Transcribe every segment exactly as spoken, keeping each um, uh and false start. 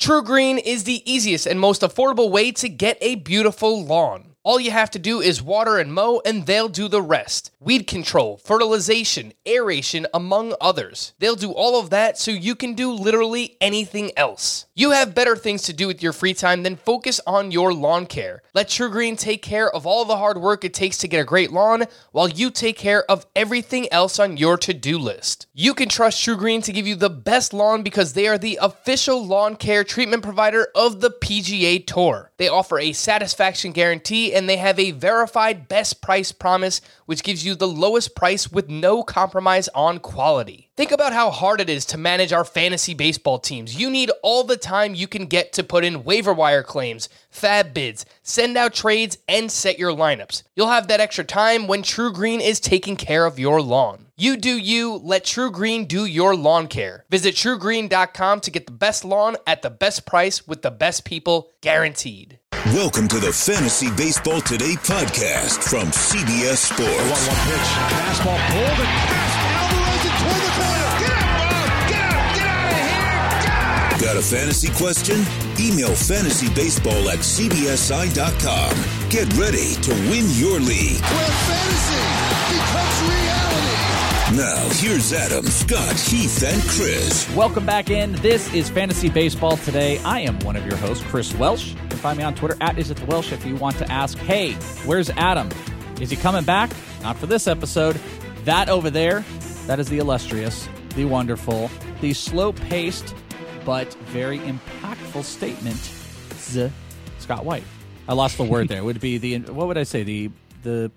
TruGreen is the easiest and most affordable way to get a beautiful lawn. All you have to do is water and mow, and they'll do the rest. Weed control, fertilization, aeration, among others. They'll do all of that so you can do literally anything else. You have better things to do with your free time than focus on your lawn care. Let TruGreen take care of all the hard work it takes to get a great lawn, while you take care of everything else on your to-do list. You can trust TruGreen to give you the best lawn because they are the official lawn care treatment provider of the P G A Tour. They offer a satisfaction guarantee, and they have a verified best price promise, which gives you the lowest price with no compromise on quality. Think about how hard it is to manage our fantasy baseball teams. You need all the time you can get to put in waiver wire claims, fab bids, send out trades, and set your lineups. You'll have that extra time when TruGreen is taking care of your lawn. You do you, let TruGreen do your lawn care. Visit True Green dot com to get the best lawn at the best price with the best people, guaranteed. Welcome to the Fantasy Baseball Today podcast from C B S Sports. one one pitch, fastball pulled and passed. Alvarez it toward the corner. Get out, Bob! Get out! Get out of here! Get out! Got a fantasy question? Email fantasybaseball at c b s i dot com. Get ready to win your league. Where fantasy becomes reality. Now, here's Adam, Scott, Heath, and Chris. Welcome back in. This is Fantasy Baseball Today. I am one of your hosts, Chris Welsh. You can find me on Twitter at Is It The Welsh if you want to ask, hey, where's Adam? Is he coming back? Not for this episode. That over there, that is the illustrious, the wonderful, the slow-paced, but very impactful statement, Z. Scott White. I lost the word there. Would it be the, what would I say, the the...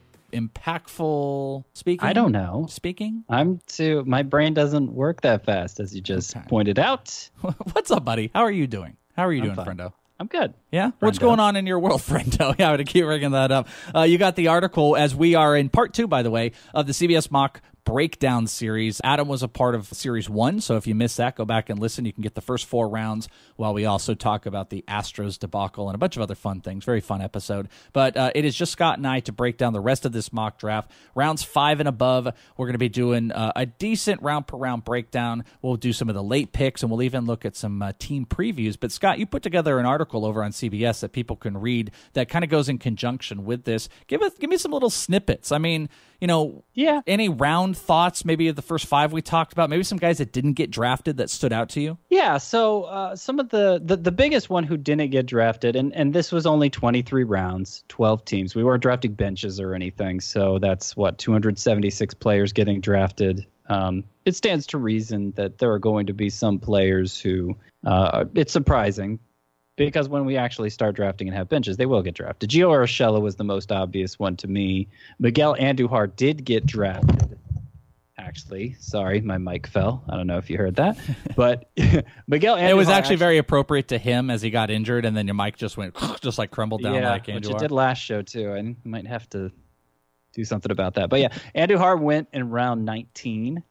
impactful speaking? I don't know. Speaking? I'm too, my brain doesn't work that fast, as you just Okay. pointed out. What's up, buddy? How are you doing? How are you I'm doing, fine. friendo? I'm good. Yeah? Friendo. What's going on in your world, friendo? Yeah, I'm going to keep bringing that up. Uh, you got the article, as we are in part two, by the way, of the C B S Mock Breakdown series. Adam was a part of series one, so if you missed that, go back and listen. You can get the first four rounds while we also talk about the Astros debacle and a bunch of other fun things. Very fun episode. But uh, it is just Scott and I to break down the rest of this mock draft. Rounds five and above, we're going to be doing uh, a decent round-per-round breakdown. We'll do some of the late picks, and we'll even look at some uh, team previews. But, Scott, you put together an article over on C B S that people can read that kind of goes in conjunction with this. Give us, give me some little snippets. I mean, you know, Yeah. any round thoughts maybe of the first five we talked about? Maybe some guys that didn't get drafted that stood out to you? Yeah, so uh, some of the, the, the biggest one who didn't get drafted, and, and this was only twenty-three rounds, twelve teams. We weren't drafting benches or anything, so that's, what, two hundred seventy-six players getting drafted. Um, it stands to reason that there are going to be some players who, uh, it's surprising, because when we actually start drafting and have benches, they will get drafted. Gio Urshela was the most obvious one to me. Miguel Andujar did get drafted. Actually, sorry, my mic fell. I don't know if you heard that, but Miguel Andujar. It was actually, actually very appropriate to him as he got injured, and then your mic just went, just like crumbled down yeah, like Andujar. which it did last show too. I might have to do something about that. But yeah, Andujar went in round nineteen,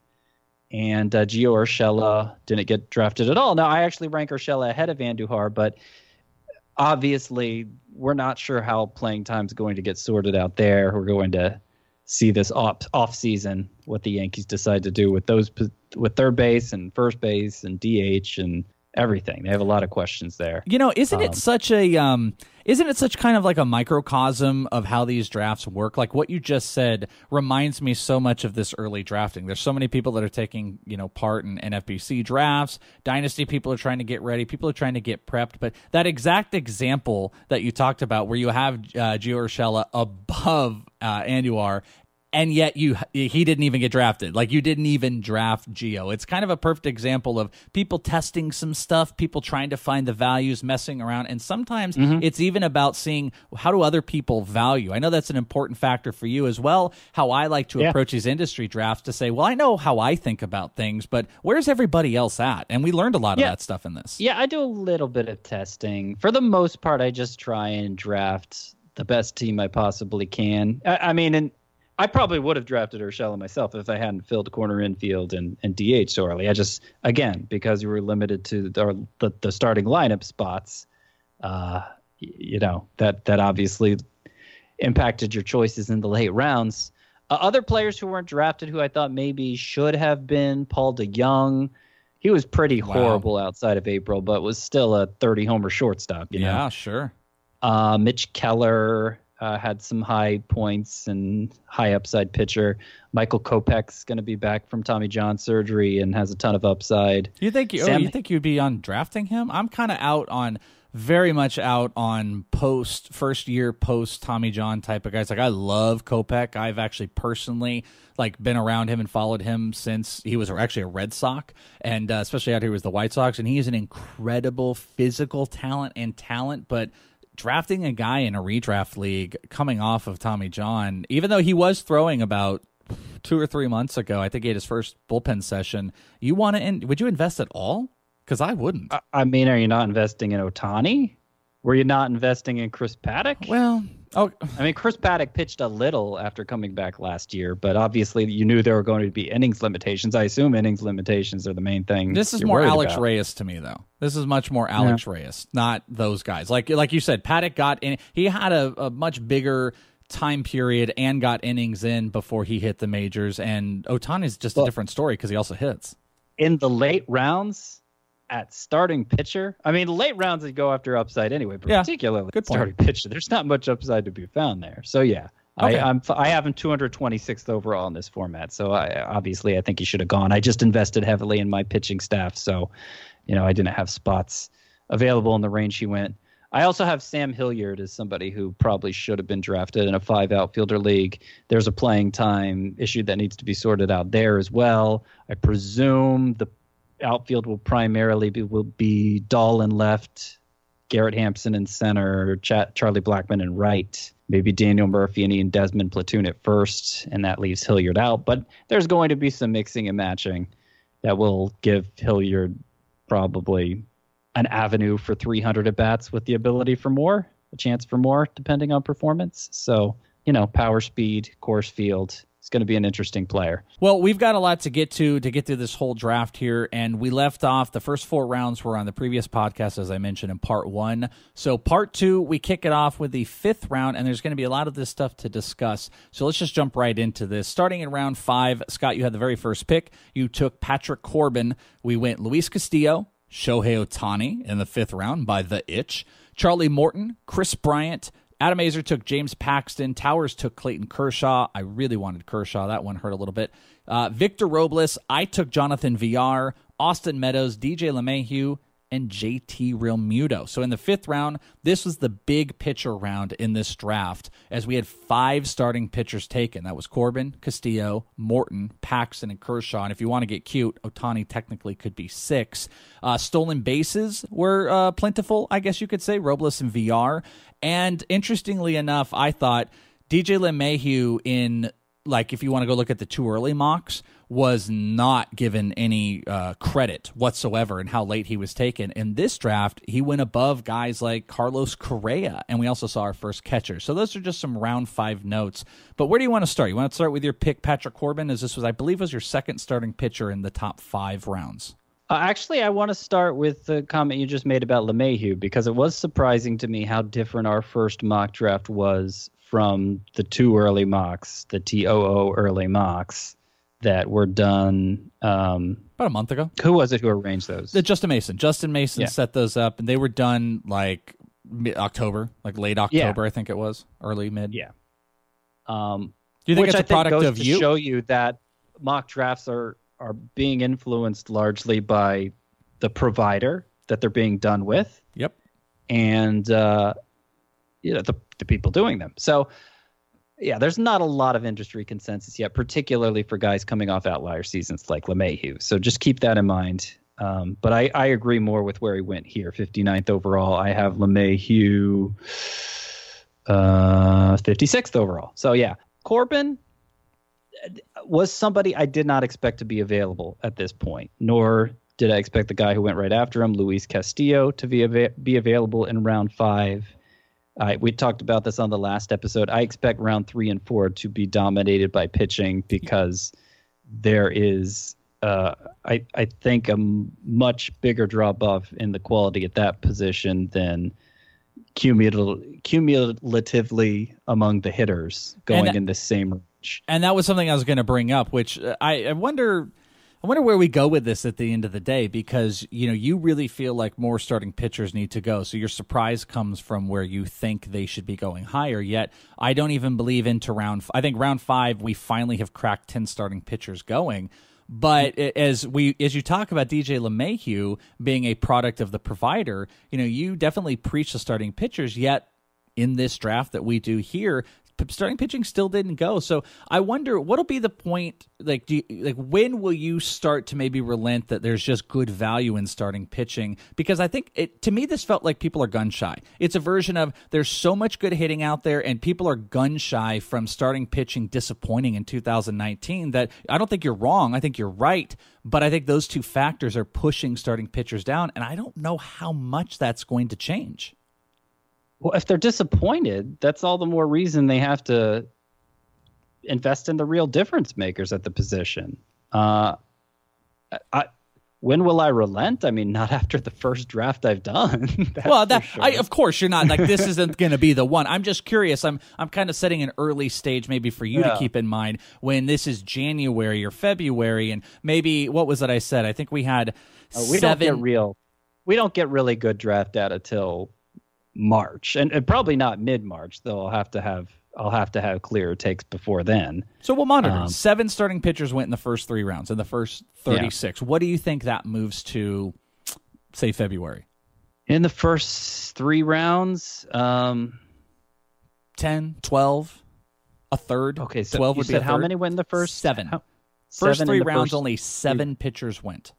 and uh, Gio Urshela didn't get drafted at all. Now, I actually rank Urshela ahead of Andujar, but obviously we're not sure how playing time is going to get sorted out there. We're going to see this off off season what the Yankees decide to do with those with third base and first base and D H and everything. They have a lot of questions there. You know, isn't Um, it such a um, isn't it such kind of like a microcosm of how these drafts work? Like what you just said reminds me so much of this early drafting. There's so many people that are taking, you know, part in N F B C drafts. Dynasty people are trying to get ready. People are trying to get prepped. But that exact example that you talked about, where you have uh, Gio Urshela above uh, Andujar, and yet you he didn't even get drafted. Like, you didn't even draft Gio. It's kind of a perfect example of people testing some stuff, people trying to find the values, messing around. And sometimes mm-hmm. it's even about seeing, how do other people value? I know that's an important factor for you as well, how I like to yeah. approach these industry drafts, to say, well, I know how I think about things, but where's everybody else at? And we learned a lot yeah. of that stuff in this. Yeah, I do a little bit of testing. For the most part, I just try and draft the best team I possibly can. I, I mean, and I probably would have drafted Urshela myself if I hadn't filled corner infield and, and D H so early. I just, again, because we were limited to the the, the starting lineup spots, uh, you know, that that obviously impacted your choices in the late rounds. Uh, other players who weren't drafted who I thought maybe should have been, Paul DeJong, he was pretty Wow. horrible outside of April, but was still a thirty homer shortstop. You Yeah, know? sure. Uh, Mitch Keller uh, had some high points and high upside pitcher. Michael Kopech's going to be back from Tommy John surgery and has a ton of upside. You think you, oh, Sam- you think you'd be on drafting him? I'm kind of out on, very much out on post first year post Tommy John type of guys. Like I love Kopech. I've actually personally like been around him and followed him since he was actually a Red Sox, and uh, especially out here with the White Sox. And he is an incredible physical talent and talent, but drafting a guy in a redraft league coming off of Tommy John, even though he was throwing about two or three months ago, I think he had his first bullpen session. You want to? In, would you invest at all? Because I wouldn't. I, I mean, are you not investing in Ohtani? Were you not investing in Chris Paddock? Well, oh, I mean, Chris Paddock pitched a little after coming back last year, but obviously you knew there were going to be innings limitations. I assume innings limitations are the main thing. this is you're more worried Alex about. Reyes to me, though. This is much more Alex Reyes, not those guys. Like like you said, Paddock got in. He had a, a much bigger time period and got innings in before he hit the majors. And Ohtani's just Well- a different story because he also hits. In the late rounds at starting pitcher, I mean, the late rounds they go after upside anyway, but Yeah, particularly good point. starting pitcher, there's not much upside to be found there. So yeah. Okay. I, I'm I have him two hundred twenty-sixth overall in this format, so I, obviously I think he should have gone. I just invested heavily in my pitching staff, so you know I didn't have spots available in the range he went. I also have Sam Hilliard as somebody who probably should have been drafted in a five outfielder league. There's a playing time issue that needs to be sorted out there as well. I presume the outfield will primarily be will be Dahl in left, Garrett Hampson in center, Ch- Charlie Blackmon in right, maybe Daniel Murphy and Ian Desmond platoon at first, and that leaves Hilliard out. But there's going to be some mixing and matching that will give Hilliard probably an avenue for three hundred at bats with the ability for more, a chance for more, depending on performance. So, you know, power, speed, course field. It's going to be an interesting player. Well, we've got a lot to get to to get through this whole draft here, and we left off the first four rounds were on the previous podcast, as I mentioned in part one. So part two, we kick it off with the fifth round, and there's going to be a lot of this stuff to discuss. So let's just jump right into this. Starting in round five, Scott, you had the very first pick. You took Patrick Corbin. We went Luis Castillo, Shohei Ohtani in the fifth round by the itch, Charlie Morton, Chris Bryant. Adam Azer took James Paxton. Towers took Clayton Kershaw. I really wanted Kershaw. That one hurt a little bit. Uh, Victor Robles. I took Jonathan Villar, Austin Meadows, D J LeMahieu, and J T Realmuto. So in the fifth round, this was the big pitcher round in this draft, as we had five starting pitchers taken. That was Corbin, Castillo, Morton, Paxton, and Kershaw. And if you want to get cute, Ohtani technically could be six. Uh, stolen bases were uh, plentiful, I guess you could say, Robles and Villar. And interestingly enough, I thought D J LeMahieu in, like, if you want to go look at the too early mocks, was not given any uh, credit whatsoever in how late he was taken. In this draft, he went above guys like Carlos Correa, and we also saw our first catcher. So those are just some round five notes. But where do you want to start? You want to start with your pick, Patrick Corbin, as this was, I believe, was your second starting pitcher in the top five rounds. Uh, actually, I want to start with the comment you just made about LeMahieu, because it was surprising to me how different our first mock draft was from the two early mocks, the T O O early mocks that were done. Um, About a month ago. who was it who arranged those? The Justin Mason. Justin Mason Yeah. set those up, and they were done like mid-October, like late October, I think it was, early, mid. Yeah. Um, Do you think which it's a I think product goes of to you? show you that mock drafts are are being influenced largely by the provider that they're being done with, Yep. and uh, you know the the people doing them. So yeah, there's not a lot of industry consensus yet, particularly for guys coming off outlier seasons like LeMahieu. So just keep that in mind. Um, but I, I agree more with where he went here, fifty-ninth overall. I have LeMahieu uh, fifty-sixth overall. So yeah, Corbin was somebody I did not expect to be available at this point, nor did I expect the guy who went right after him, Luis Castillo, to be, av- be available in round five. Uh, we talked about this on the last episode. I expect round three and four to be dominated by pitching because there is, uh, I, I think, a m- much bigger drop-off in the quality at that position than cumul- cumulatively among the hitters going And- in the same range. And that was something I was going to bring up, which uh, I, I wonder. I wonder where we go with this at the end of the day, because, you know, you really feel like more starting pitchers need to go. So your surprise comes from where you think they should be going higher. Yet I don't even believe into round. I think round five, we finally have cracked ten starting pitchers going. But as we as you talk about D J LeMahieu being a product of the provider, you know, you definitely preach the starting pitchers. Yet in this draft that we do here, starting pitching still didn't go. So I wonder what'll be the point. Like, do you, like when will you start to maybe relent that there's just good value in starting pitching? Because I think it, to me, this felt like people are gun shy. It's a version of there's so much good hitting out there, and people are gun shy from starting pitching disappointing in two thousand nineteen. That I don't think you're wrong. I think you're right. But I think those two factors are pushing starting pitchers down, and I don't know how much that's going to change. Well, if they're disappointed, that's all the more reason they have to invest in the real difference makers at the position. Uh, I, when will I relent? I mean, not after the first draft I've done. Well, that sure. I, of course you're not like this isn't going to be the one. I'm just curious. I'm I'm kind of setting an early stage maybe for you yeah. to keep in mind when this is January or February, and maybe what was it I said? I think we had oh, we seven. Don't get real. We don't get really good draft data till March, and, and probably not mid-March. Though I'll have to have I'll have to have clearer takes before then. So we'll monitor. Um, Seven starting pitchers went in the first three rounds. In the first thirty-six, yeah. What do you think that moves to, say, February? In the first three rounds, um, ten, twelve, a third. Okay, so twelve you would said be a how third? many went in the first? Seven. How, first seven three rounds, first only seven three. pitchers went.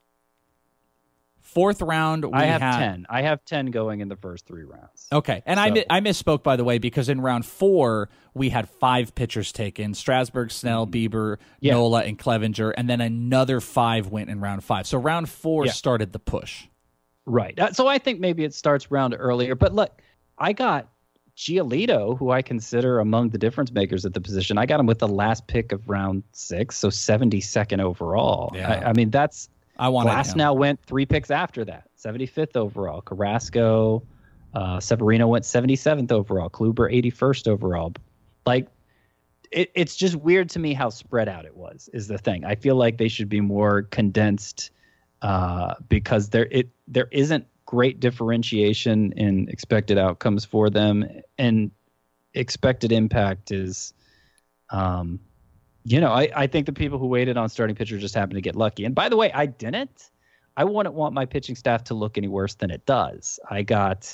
Fourth round, we I have had, ten. I have ten going in the first three rounds. Okay, and so. I mi- I misspoke, by the way, because in round four we had five pitchers taken: Strasburg, Snell, Bieber, yeah. Nola, and Clevenger, and then another five went in round five. So round four yeah. started the push. Right. Uh, so I think maybe it starts round earlier. But look, I got Giolito, who I consider among the difference makers at the position. I got him with the last pick of round six, so seventy-second overall. Yeah. I, I mean, that's. I want Glass now went three picks after that, seventy-fifth overall. Carrasco, uh, Severino went seventy-seventh overall. Kluber, eighty-first overall. Like, it, it's just weird to me how spread out it was, is the thing. I feel like they should be more condensed uh, because there it there isn't great differentiation in expected outcomes for them, and expected impact is um, – You know, I, I think the people who waited on starting pitcher just happened to get lucky. And by the way, I didn't. I wouldn't want my pitching staff to look any worse than it does. I got,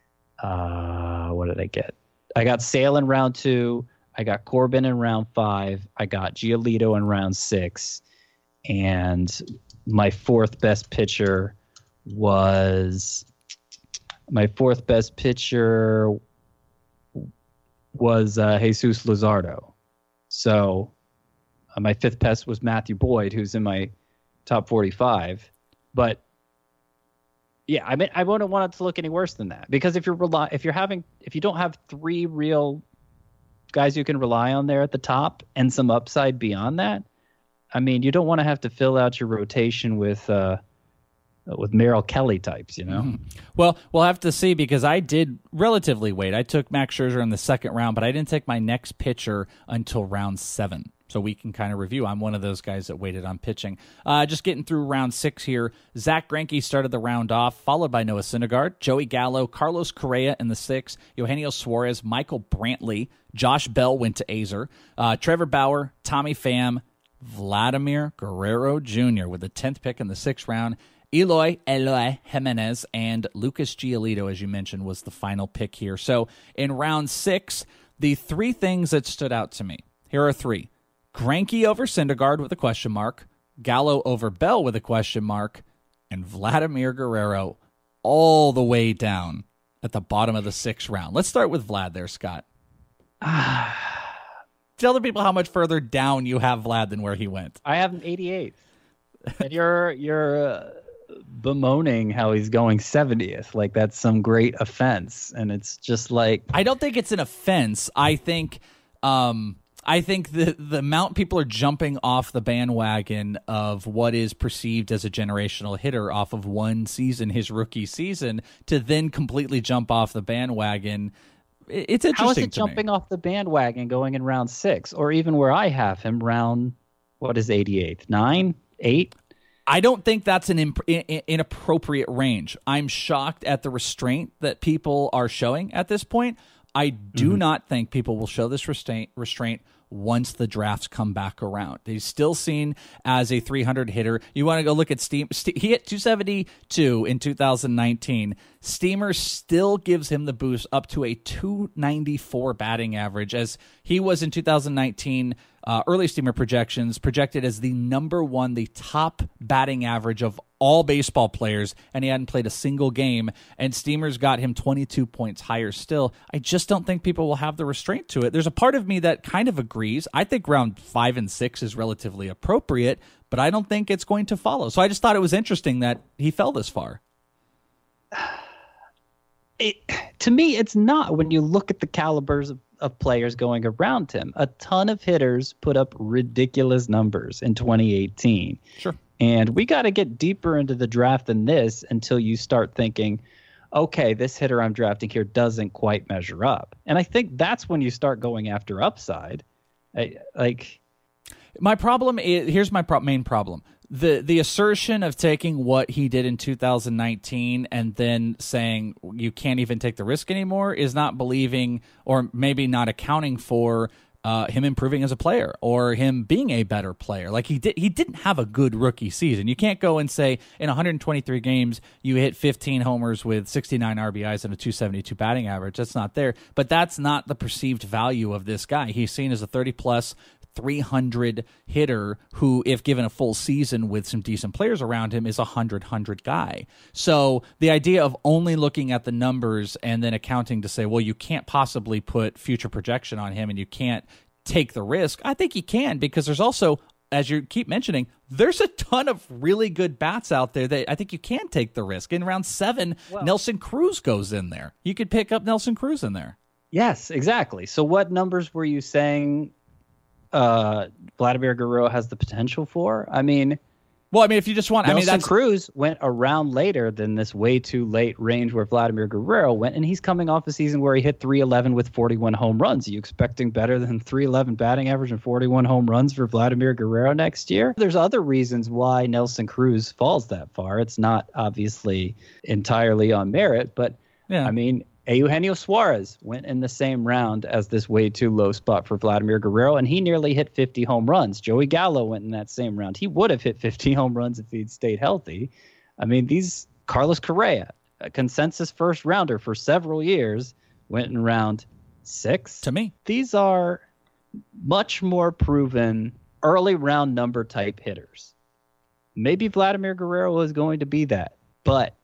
uh, what did I get? I got Sale in round two. I got Corbin in round five. I got Giolito in round six. And my fourth best pitcher was, my fourth best pitcher was uh, Jesus Luzardo. So, Uh, my fifth best was Matthew Boyd, who's in my top forty-five. But yeah, I mean, I wouldn't want it to look any worse than that, because if you're rely, if you're having, if you don't have three real guys you can rely on there at the top and some upside beyond that, I mean, you don't want to have to fill out your rotation with uh, with Merrill Kelly types, you know. Mm-hmm. Well, we'll have to see, because I did relatively wait. I took Max Scherzer in the second round, but I didn't take my next pitcher until round seven. So we can kind of review. I'm one of those guys that waited on pitching. Uh, just getting through round six here. Zach Greinke started the round off, followed by Noah Syndergaard, Joey Gallo, Carlos Correa in the sixth, Eugenio Suarez, Michael Brantley, Josh Bell went to Azer, uh, Trevor Bauer, Tommy Pham, Vladimir Guerrero Junior with the tenth pick in the sixth round. Eloy, Eloy Jimenez, and Lucas Giolito, as you mentioned, was the final pick here. So in round six, the three things that stood out to me, here are three. Greinke over Syndergaard with a question mark, Gallo over Bell with a question mark, and Vladimir Guerrero all the way down at the bottom of the sixth round. Let's start with Vlad there, Scott. Tell the people how much further down you have Vlad than where he went. I have him eighty-eighth. And you're you're uh, bemoaning how he's going seventieth, like that's some great offense. And it's just like, I don't think it's an offense. I think um I think the the amount people are jumping off the bandwagon of what is perceived as a generational hitter off of one season, his rookie season, to then completely jump off the bandwagon, it's interesting. How is it to jumping me. off the bandwagon going in round six, or even where I have him, round, what is eighty-eighth? Nine? Eight? I don't think that's an imp- inappropriate range. I'm shocked at the restraint that people are showing at this point. I do mm-hmm. not think people will show this restraint restraint once the drafts come back around. He's still seen as a three hundred hitter. You want to go look at Steam. He hit two seventy-two in two thousand nineteen. Steamer still gives him the boost up to a two ninety-four batting average, as he was in two thousand nineteen. Uh, early Steamer projections projected as the number one, the top batting average of all baseball players, and he hadn't played a single game, and Steamer's got him twenty-two points higher still. I just don't think people will have the restraint to it. There's a part of me that kind of agrees. I think round five and six is relatively appropriate, but I don't think it's going to follow. So I just thought it was interesting that he fell this far. It, to me, it's not when you look at the calibers of of players going around him. A ton of hitters put up ridiculous numbers in twenty eighteen. Sure. And we got to get deeper into the draft than this until you start thinking, okay, this hitter I'm drafting here doesn't quite measure up. And I think that's when you start going after upside. I, like, my problem is, here's my pro- main problem. The the assertion of taking what he did in two thousand nineteen and then saying you can't even take the risk anymore is not believing, or maybe not accounting for uh, him improving as a player or him being a better player. Like he did, he didn't have a good rookie season. You can't go and say in one hundred twenty-three games you hit fifteen homers with sixty-nine R B Is and a two seventy-two batting average. That's not there. But that's not the perceived value of this guy. He's seen as a thirty plus three hundred hitter who, if given a full season with some decent players around him, is a one hundred hundred guy. So the idea of only looking at the numbers and then accounting to say, well, you can't possibly put future projection on him and you can't take the risk, I think you can, because there's also, as you keep mentioning, there's a ton of really good bats out there that I think you can take the risk. In round seven, well, Nelson Cruz goes in there. You could pick up Nelson Cruz in there. Yes, exactly. So what numbers were you saying Uh, Vladimir Guerrero has the potential for? I mean, well, I mean, if you just want, Nelson I mean, that's Cruz went around later than this way too late range where Vladimir Guerrero went, and he's coming off a season where he hit three eleven with forty-one home runs. Are you expecting better than three eleven batting average and forty-one home runs for Vladimir Guerrero next year? There's other reasons why Nelson Cruz falls that far. It's not obviously entirely on merit, but yeah. I mean, Eugenio Suarez went in the same round as this way too low spot for Vladimir Guerrero, and he nearly hit fifty home runs. Joey Gallo went in that same round. He would have hit fifty home runs if he'd stayed healthy. I mean, these Carlos Correa, a consensus first rounder for several years, went in round six. To me, these are much more proven early round number type hitters. Maybe Vladimir Guerrero is going to be that, but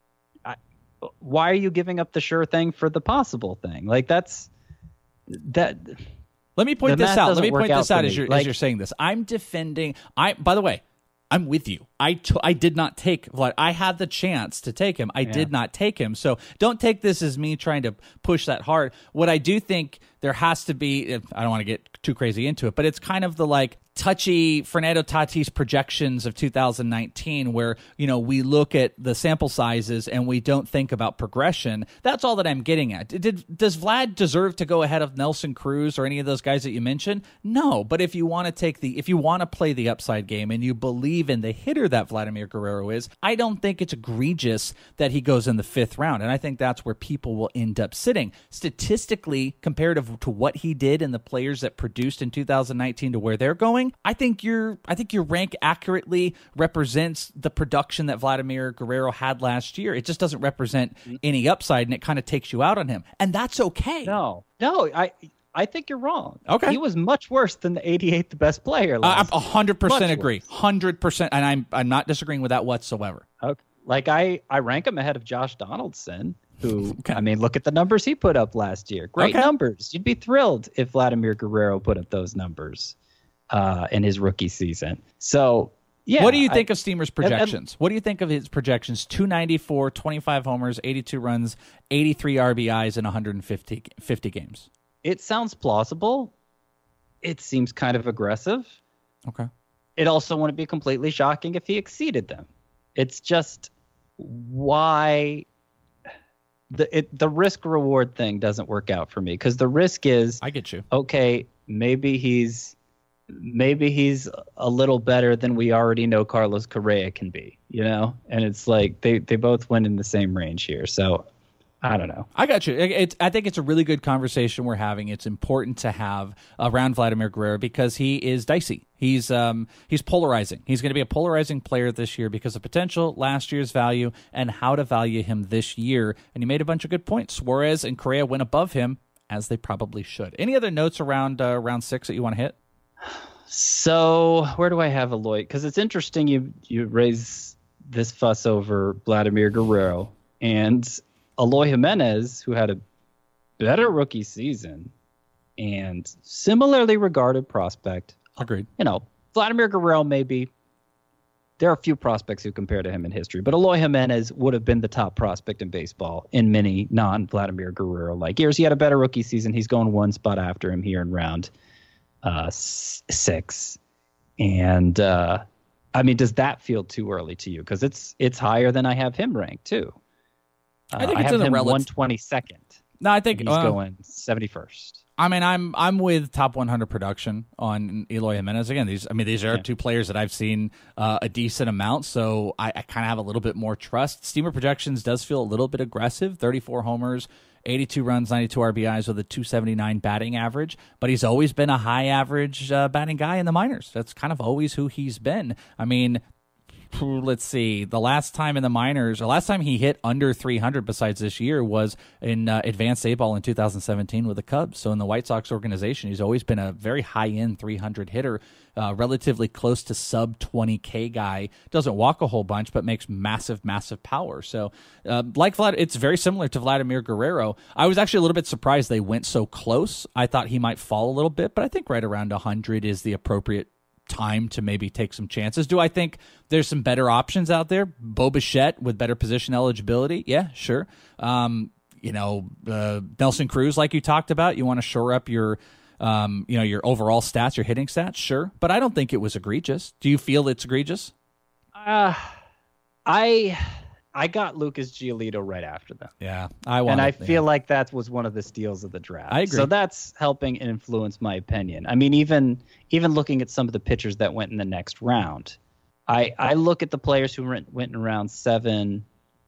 why are you giving up the sure thing for the possible thing? Like that's that. Let me point this out. Let me point this out as you're, like, as you're saying this. I'm defending. I, by the way, I'm with you. I, t- I did not take Vlad. I had the chance to take him. I yeah. did not take him. So don't take this as me trying to push that hard. What I do think there has to be, I don't want to get too crazy into it, but it's kind of the like touchy Fernando Tatis projections of two thousand nineteen where, you know, we look at the sample sizes and we don't think about progression. That's all that I'm getting at. Did, does Vlad deserve to go ahead of Nelson Cruz or any of those guys that you mentioned? No, but if you want to take the, if you want to play the upside game and you believe in the hitter that Vladimir Guerrero is, I don't think it's egregious that he goes in the fifth round. And I think that's where people will end up sitting. Statistically, comparative to what he did and the players that produced in two thousand nineteen to where they're going, I think your I think your rank accurately represents the production that Vladimir Guerrero had last year. It just doesn't represent any upside, and it kind of takes you out on him. And that's okay. No, no, I I think you're wrong. Okay. He was much worse than the eighty-eighth best player last I one hundred percent agree. one hundred percent. And I'm I'm not disagreeing with that whatsoever. Okay. Like, I, I rank him ahead of Josh Donaldson, who, okay. I mean, look at the numbers he put up last year. Great okay. numbers. You'd be thrilled if Vladimir Guerrero put up those numbers uh, in his rookie season. So, yeah. What do you think I, of Steamer's projections? And, and, what do you think of his projections? two ninety-four, twenty-five homers, eighty-two runs, eighty-three R B Is in one hundred fifty, fifty games. It sounds plausible. It seems kind of aggressive. Okay. It also wouldn't be completely shocking if he exceeded them. It's just why the it, the risk reward thing doesn't work out for me, because the risk is, I get you. Okay, maybe he's maybe he's a little better than we already know Carlos Correa can be, you know? And it's like they, they both went in the same range here. So I don't know. I got you. It's, I think it's a really good conversation we're having. It's important to have around Vladimir Guerrero because he is dicey. He's um he's polarizing. He's going to be a polarizing player this year because of potential, last year's value, and how to value him this year. And you made a bunch of good points. Suarez and Correa went above him, as they probably should. Any other notes around uh, round six that you want to hit? So where do I have Eloy? Because it's interesting you you raise this fuss over Vladimir Guerrero and Eloy Jimenez, who had a better rookie season and similarly regarded prospect. Agreed. You know, Vladimir Guerrero maybe. There are a few prospects who compare to him in history, but Eloy Jimenez would have been the top prospect in baseball in many non-Vladimir Guerrero-like years. He had a better rookie season. He's going one spot after him here in round uh, six. And, uh, I mean, does that feel too early to you? Because it's it's higher than I have him ranked, too. Uh, I think I it's have in the him relative. one twenty-second. No, I think He's uh, going seventy-first. I mean, I'm I'm with top one hundred production on Eloy Jimenez. Again, these I mean these are Yeah. two players that I've seen uh, a decent amount, so I, I kind of have a little bit more trust. Steamer Projections does feel a little bit aggressive. thirty-four homers, eighty-two runs, ninety-two R B Is with a two seventy-nine batting average. But he's always been a high average uh, batting guy in the minors. That's kind of always who he's been. I mean, let's see. The last time in the minors, the last time he hit under three hundred besides this year was in uh, Advanced A-Ball in two thousand seventeen with the Cubs. So in the White Sox organization, he's always been a very high-end three hundred hitter, uh, relatively close to sub twenty K guy. Doesn't walk a whole bunch, but makes massive, massive power. So uh, like Vlad, it's very similar to Vladimir Guerrero. I was actually a little bit surprised they went so close. I thought he might fall a little bit, but I think right around one hundred is the appropriate time to maybe take some chances. Do I think there's some better options out there? Bo Bichette with better position eligibility? Yeah, sure. Um, you know, uh, Nelson Cruz, like you talked about, you want to shore up your, um, you know, your overall stats, your hitting stats? Sure. But I don't think it was egregious. Do you feel it's egregious? Uh, I I got Lucas Giolito right after them. Yeah, I want. And I feel like that was one of the steals of the draft. I agree. So that's helping influence my opinion. I mean, even even looking at some of the pitchers that went in the next round, I I look at the players who went, went in round seven,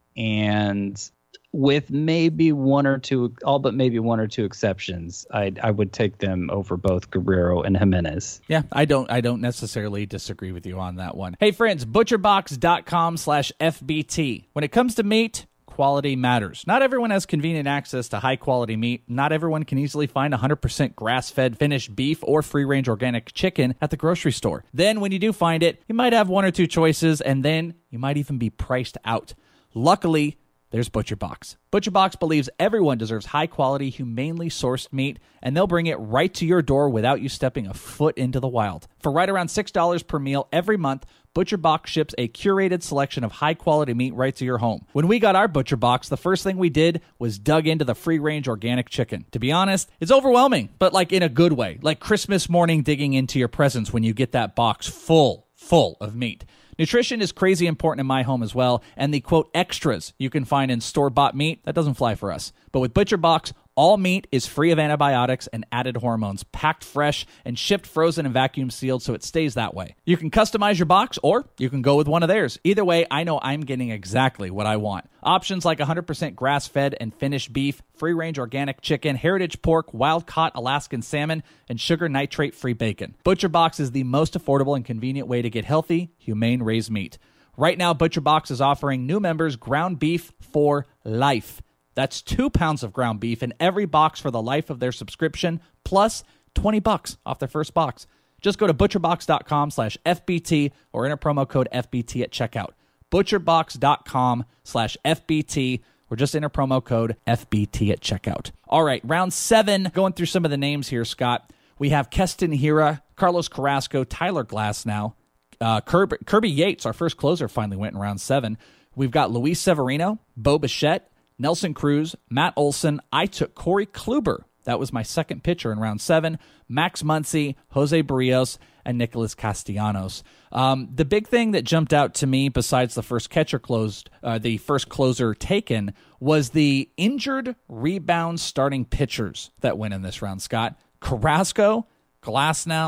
and with maybe one or two, all but maybe one or two exceptions, I I would take them over both Guerrero and Jimenez. Yeah, I don't I don't necessarily disagree with you on that one. Hey friends, butcherbox.com slash FBT. When it comes to meat, quality matters. Not everyone has convenient access to high quality meat. Not everyone can easily find one hundred percent grass-fed finished beef or free-range organic chicken at the grocery store. Then when you do find it, you might have one or two choices, and then you might even be priced out. Luckily, there's ButcherBox. ButcherBox believes everyone deserves high-quality, humanely sourced meat, and they'll bring it right to your door without you stepping a foot into the wild. For right around six dollars per meal every month, ButcherBox ships a curated selection of high-quality meat right to your home. When we got our ButcherBox, the first thing we did was dug into the free-range organic chicken. To be honest, it's overwhelming, but like in a good way. Like Christmas morning digging into your presents when you get that box full, full of meat. Nutrition is crazy important in my home as well, and the, quote, extras you can find in store-bought meat, that doesn't fly for us. But with ButcherBox, all meat is free of antibiotics and added hormones, packed fresh and shipped frozen and vacuum sealed so it stays that way. You can customize your box, or you can go with one of theirs. Either way, I know I'm getting exactly what I want. Options like one hundred percent grass-fed and finished beef, free-range organic chicken, heritage pork, wild-caught Alaskan salmon, and sugar nitrate-free bacon. ButcherBox is the most affordable and convenient way to get healthy, humane-raised meat. Right now, ButcherBox is offering new members ground beef for life. That's two pounds of ground beef in every box for the life of their subscription, plus twenty bucks off their first box. Just go to butcherbox.com slash FBT or enter promo code F B T at checkout. Butcherbox.com slash FBT or just enter promo code F B T at checkout. All right, round seven, going through some of the names here, Scott. We have Keston Hiura, Carlos Carrasco, Tyler Glasnow, uh, Kirby, Kirby Yates, our first closer, finally went in round seven. We've got Luis Severino, Bo Bichette, Nelson Cruz, Matt Olson. I took Corey Kluber. That was my second pitcher in round seven. Max Muncy, Jose Barrios, and Nicholas Castellanos. Um, the big thing that jumped out to me, besides the first catcher closed, uh, the first closer taken, was the injured rebound starting pitchers that went in this round, Scott. Carrasco, Glasnow,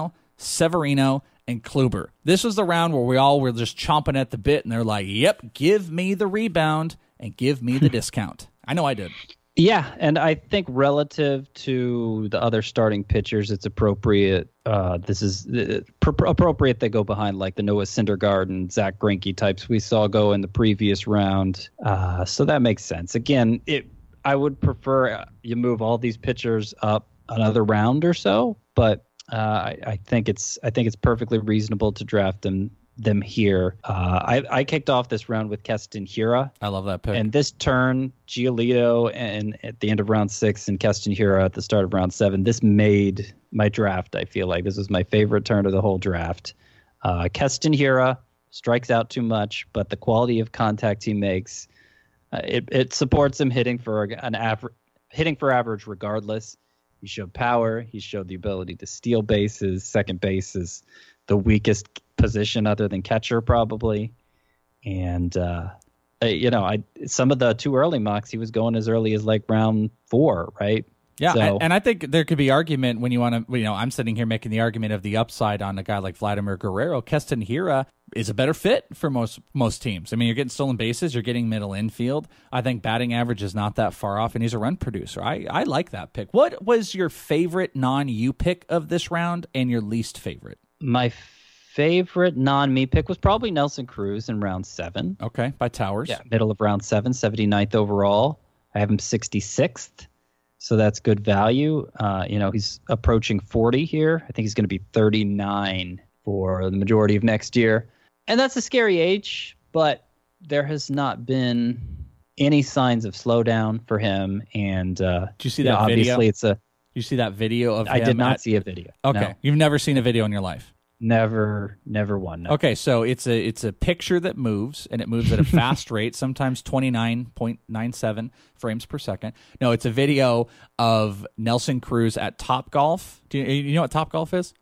Severino, and Kluber. This was the round where we all were just chomping at the bit, and they're like, yep, give me the rebound and give me the discount. I know I did. Yeah, and I think relative to the other starting pitchers, it's appropriate. Uh, this is uh, pr- appropriate they go behind like the Noah Syndergaard and Zach Greinke types we saw go in the previous round. Uh, so that makes sense. Again, it I would prefer you move all these pitchers up another round or so, but uh, I, I think it's I think it's perfectly reasonable to draft them. them here. Uh, I, I kicked off this round with Keston Hiura. I love that pick. And this turn, Giolito and at the end of round six and Keston Hiura at the start of round seven, this made my draft, I feel like. This was my favorite turn of the whole draft. Uh, Keston Hiura strikes out too much, but the quality of contact he makes, uh, it, it supports him hitting for an average, hitting for average regardless. He showed power. He showed the ability to steal bases. Second base is the weakest position other than catcher probably. And, uh, you know, I some of the too early mocks, he was going as early as like round four, right? Yeah, so, and, and I think there could be argument when you want to, you know, I'm sitting here making the argument of the upside on a guy like Vladimir Guerrero. Keston Hiura is a better fit for most most teams. I mean, you're getting stolen bases, you're getting middle infield. I think batting average is not that far off, and he's a run producer. I, I like that pick. What was your favorite non-you pick of this round and your least favorite? My favorite non-me pick was probably Nelson Cruz in round seven. Okay, by Towers. Yeah, middle of round seven, seventy-ninth overall. I have him sixty-sixth. So that's good value. Uh, you know, he's approaching forty here. I think he's going to be thirty-nine for the majority of next year. And that's a scary age, but there has not been any signs of slowdown for him. And uh, did you see you that know, video? Obviously, it's a. You see that video of I him did not at, see a video. Okay, no. You've never seen a video in your life. Never, never one. No. Okay, so it's a it's a picture that moves, and it moves at a fast rate, sometimes twenty-nine point nine seven frames per second. No, it's a video of Nelson Cruz at Topgolf. Do you, you know what Topgolf is?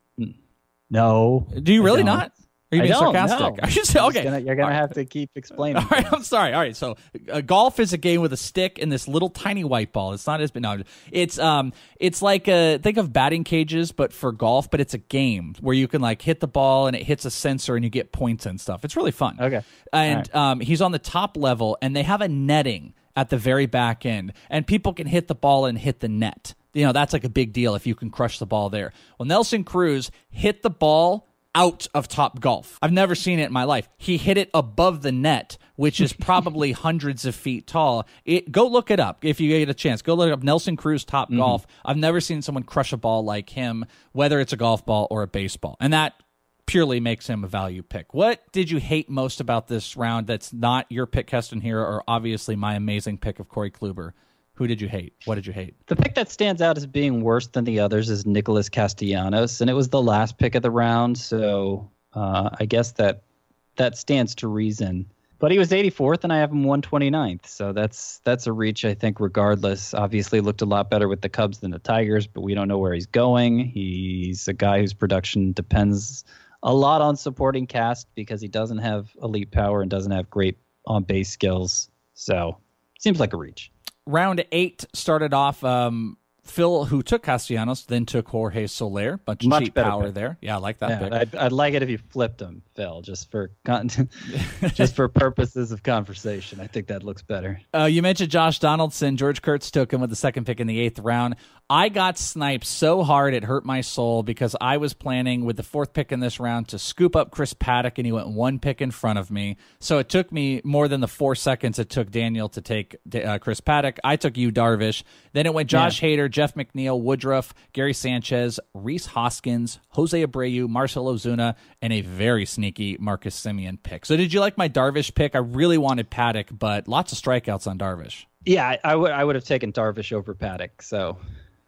No. Do you really I don't. not? Are you I being don't, sarcastic? no. I should say, okay. Gonna, you're going to have to keep explaining. All right, I'm sorry. All right, so uh, golf is a game with a stick and this little tiny white ball. It's not as no, it's um, it's like a think of batting cages, but for golf. But it's a game where you can like hit the ball and it hits a sensor and you get points and stuff. It's really fun. Okay, and right. um, he's on the top level and they have a netting at the very back end, and people can hit the ball and hit the net. You know, that's like a big deal if you can crush the ball there. Well, Nelson Cruz hit the ball out of Topgolf. I've never seen it in my life. He hit it above the net, which is probably hundreds of feet tall. It, go look it up if you get a chance. Go look up Nelson Cruz Top mm-hmm. Golf. I've never seen someone crush a ball like him, whether it's a golf ball or a baseball. And that purely makes him a value pick. What did you hate most about this round that's not your pick, Keston Hiura, or obviously my amazing pick of Corey Kluber? Who did you hate? What did you hate? The pick that stands out as being worse than the others is Nicholas Castellanos, and it was the last pick of the round, so uh, I guess that that stands to reason. But he was eighty-fourth, and I have him one hundred twenty-ninth, so that's that's a reach, I think, regardless. Obviously looked a lot better with the Cubs than the Tigers, but we don't know where he's going. He's a guy whose production depends a lot on supporting cast because he doesn't have elite power and doesn't have great on-base skills, so seems like a reach. Round eight started off, um, Phil, who took Castellanos, then took Jorge Soler. Bunch of Much cheap better power pick. there. Yeah, I like that Yeah, pick. I'd, I'd like it if you flipped him, Phil, just for con- just for purposes of conversation. I think that looks better. Uh, you mentioned Josh Donaldson. George Kurtz took him with the second pick in the eighth round. I got sniped so hard it hurt my soul because I was planning with the fourth pick in this round to scoop up Chris Paddock, and he went one pick in front of me. So it took me more than the four seconds it took Daniel to take uh, Chris Paddock. I took Yu Darvish. Then it went Josh yeah. Hader, Jeff McNeil, Woodruff, Gary Sanchez, Rhys Hoskins, Jose Abreu, Marcell Ozuna, and a very sneaky Marcus Semien pick. So did you like my Darvish pick? I really wanted Paddock, but lots of strikeouts on Darvish. Yeah, I, I would I would have taken Darvish over Paddock. So,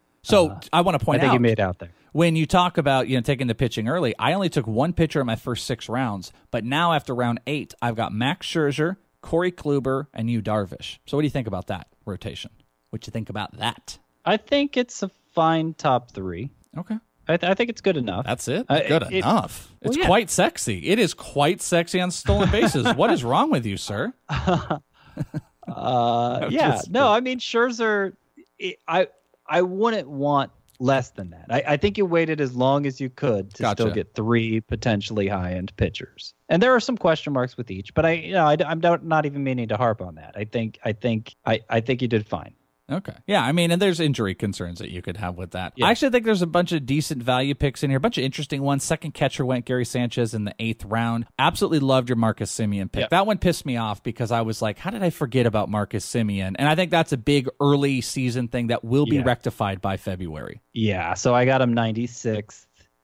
so uh, I want to point I think out. you made out there. When you talk about you know taking the pitching early, I only took one pitcher in my first six rounds, but now after round eight, I've got Max Scherzer, Corey Kluber, and Yu Darvish. So what do you think about that rotation? What you think about that? I think it's a fine top three. Okay. I, th- I think it's good enough. That's it? Uh, good it, enough. Well, it's yeah. quite sexy. It is quite sexy on stolen bases. What is wrong with you, sir? uh, yeah. just- No, I mean, Scherzer, I I wouldn't want Less than that. I, I think you waited as long as you could to Gotcha. still get three potentially high-end pitchers. And there are some question marks with each, but I, you know, I, I'm not, not even meaning to harp on that. I think, I think, I, I think you did fine. Okay. Yeah, I mean, and there's injury concerns that you could have with that. Yeah. I actually think there's a bunch of decent value picks in here, a bunch of interesting ones. Second catcher went Gary Sanchez in the eighth round. Absolutely loved your Marcus Semien pick. Yep. That one pissed me off because I was like, how did I forget about Marcus Semien? And I think that's a big early season thing that will be Yeah. rectified by February. Yeah, so I got him ninety-sixth,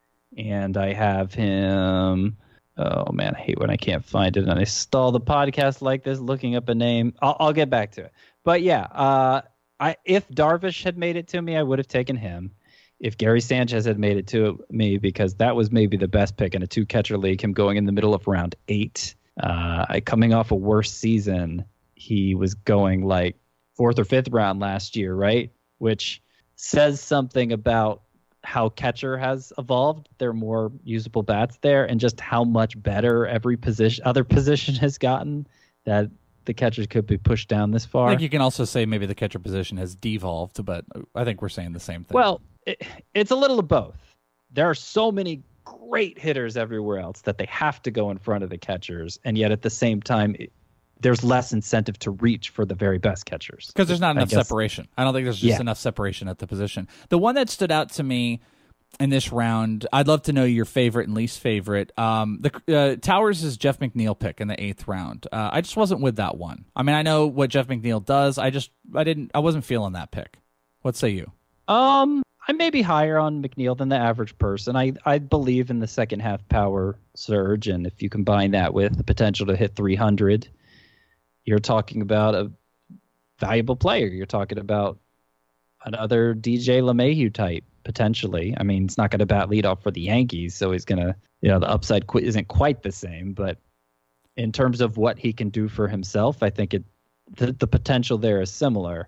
and I have him. Oh man, I hate when I can't find it, and I stall the podcast like this looking up a name. I'll, I'll get back to it. But yeah, uh, I if Darvish had made it to me, I would have taken him. If Gary Sanchez had made it to me, because that was maybe the best pick in a two-catcher league, him going in the middle of round eight, uh, I- coming off a worse season, he was going like fourth or fifth round last year, right? Which says something about how catcher has evolved. There are more usable bats there, and just how much better every position, other position has gotten, that the catchers could be pushed down this far. I think you can also say maybe the catcher position has devolved, but I think we're saying the same thing. Well, it, it's a little of both. There are so many great hitters everywhere else that they have to go in front of the catchers, and yet at the same time, it, there's less incentive to reach for the very best catchers. Because there's not I enough guess- separation. I don't think there's just Yeah. enough separation at the position. The one that stood out to me in this round, I'd love to know your favorite and least favorite. Um, the uh, Towers is Jeff McNeil pick in the eighth round. Uh, I just wasn't with that one. I mean, I know what Jeff McNeil does. I just I didn't I wasn't feeling that pick. What say you? Um, I may be higher on McNeil than the average person. I, I believe in the second half power surge, and if you combine that with the potential to hit three hundred, you're talking about a valuable player. You're talking about another D J LeMahieu type, potentially. I mean, he's not going to bat leadoff for the Yankees, so he's going to, you know, the upside qu- isn't quite the same, but in terms of what he can do for himself, I think it the, the potential there is similar.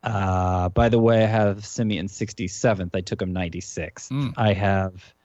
Uh, by the way, I have Semien sixty-seventh. I took him ninety-sixth. Mm. I have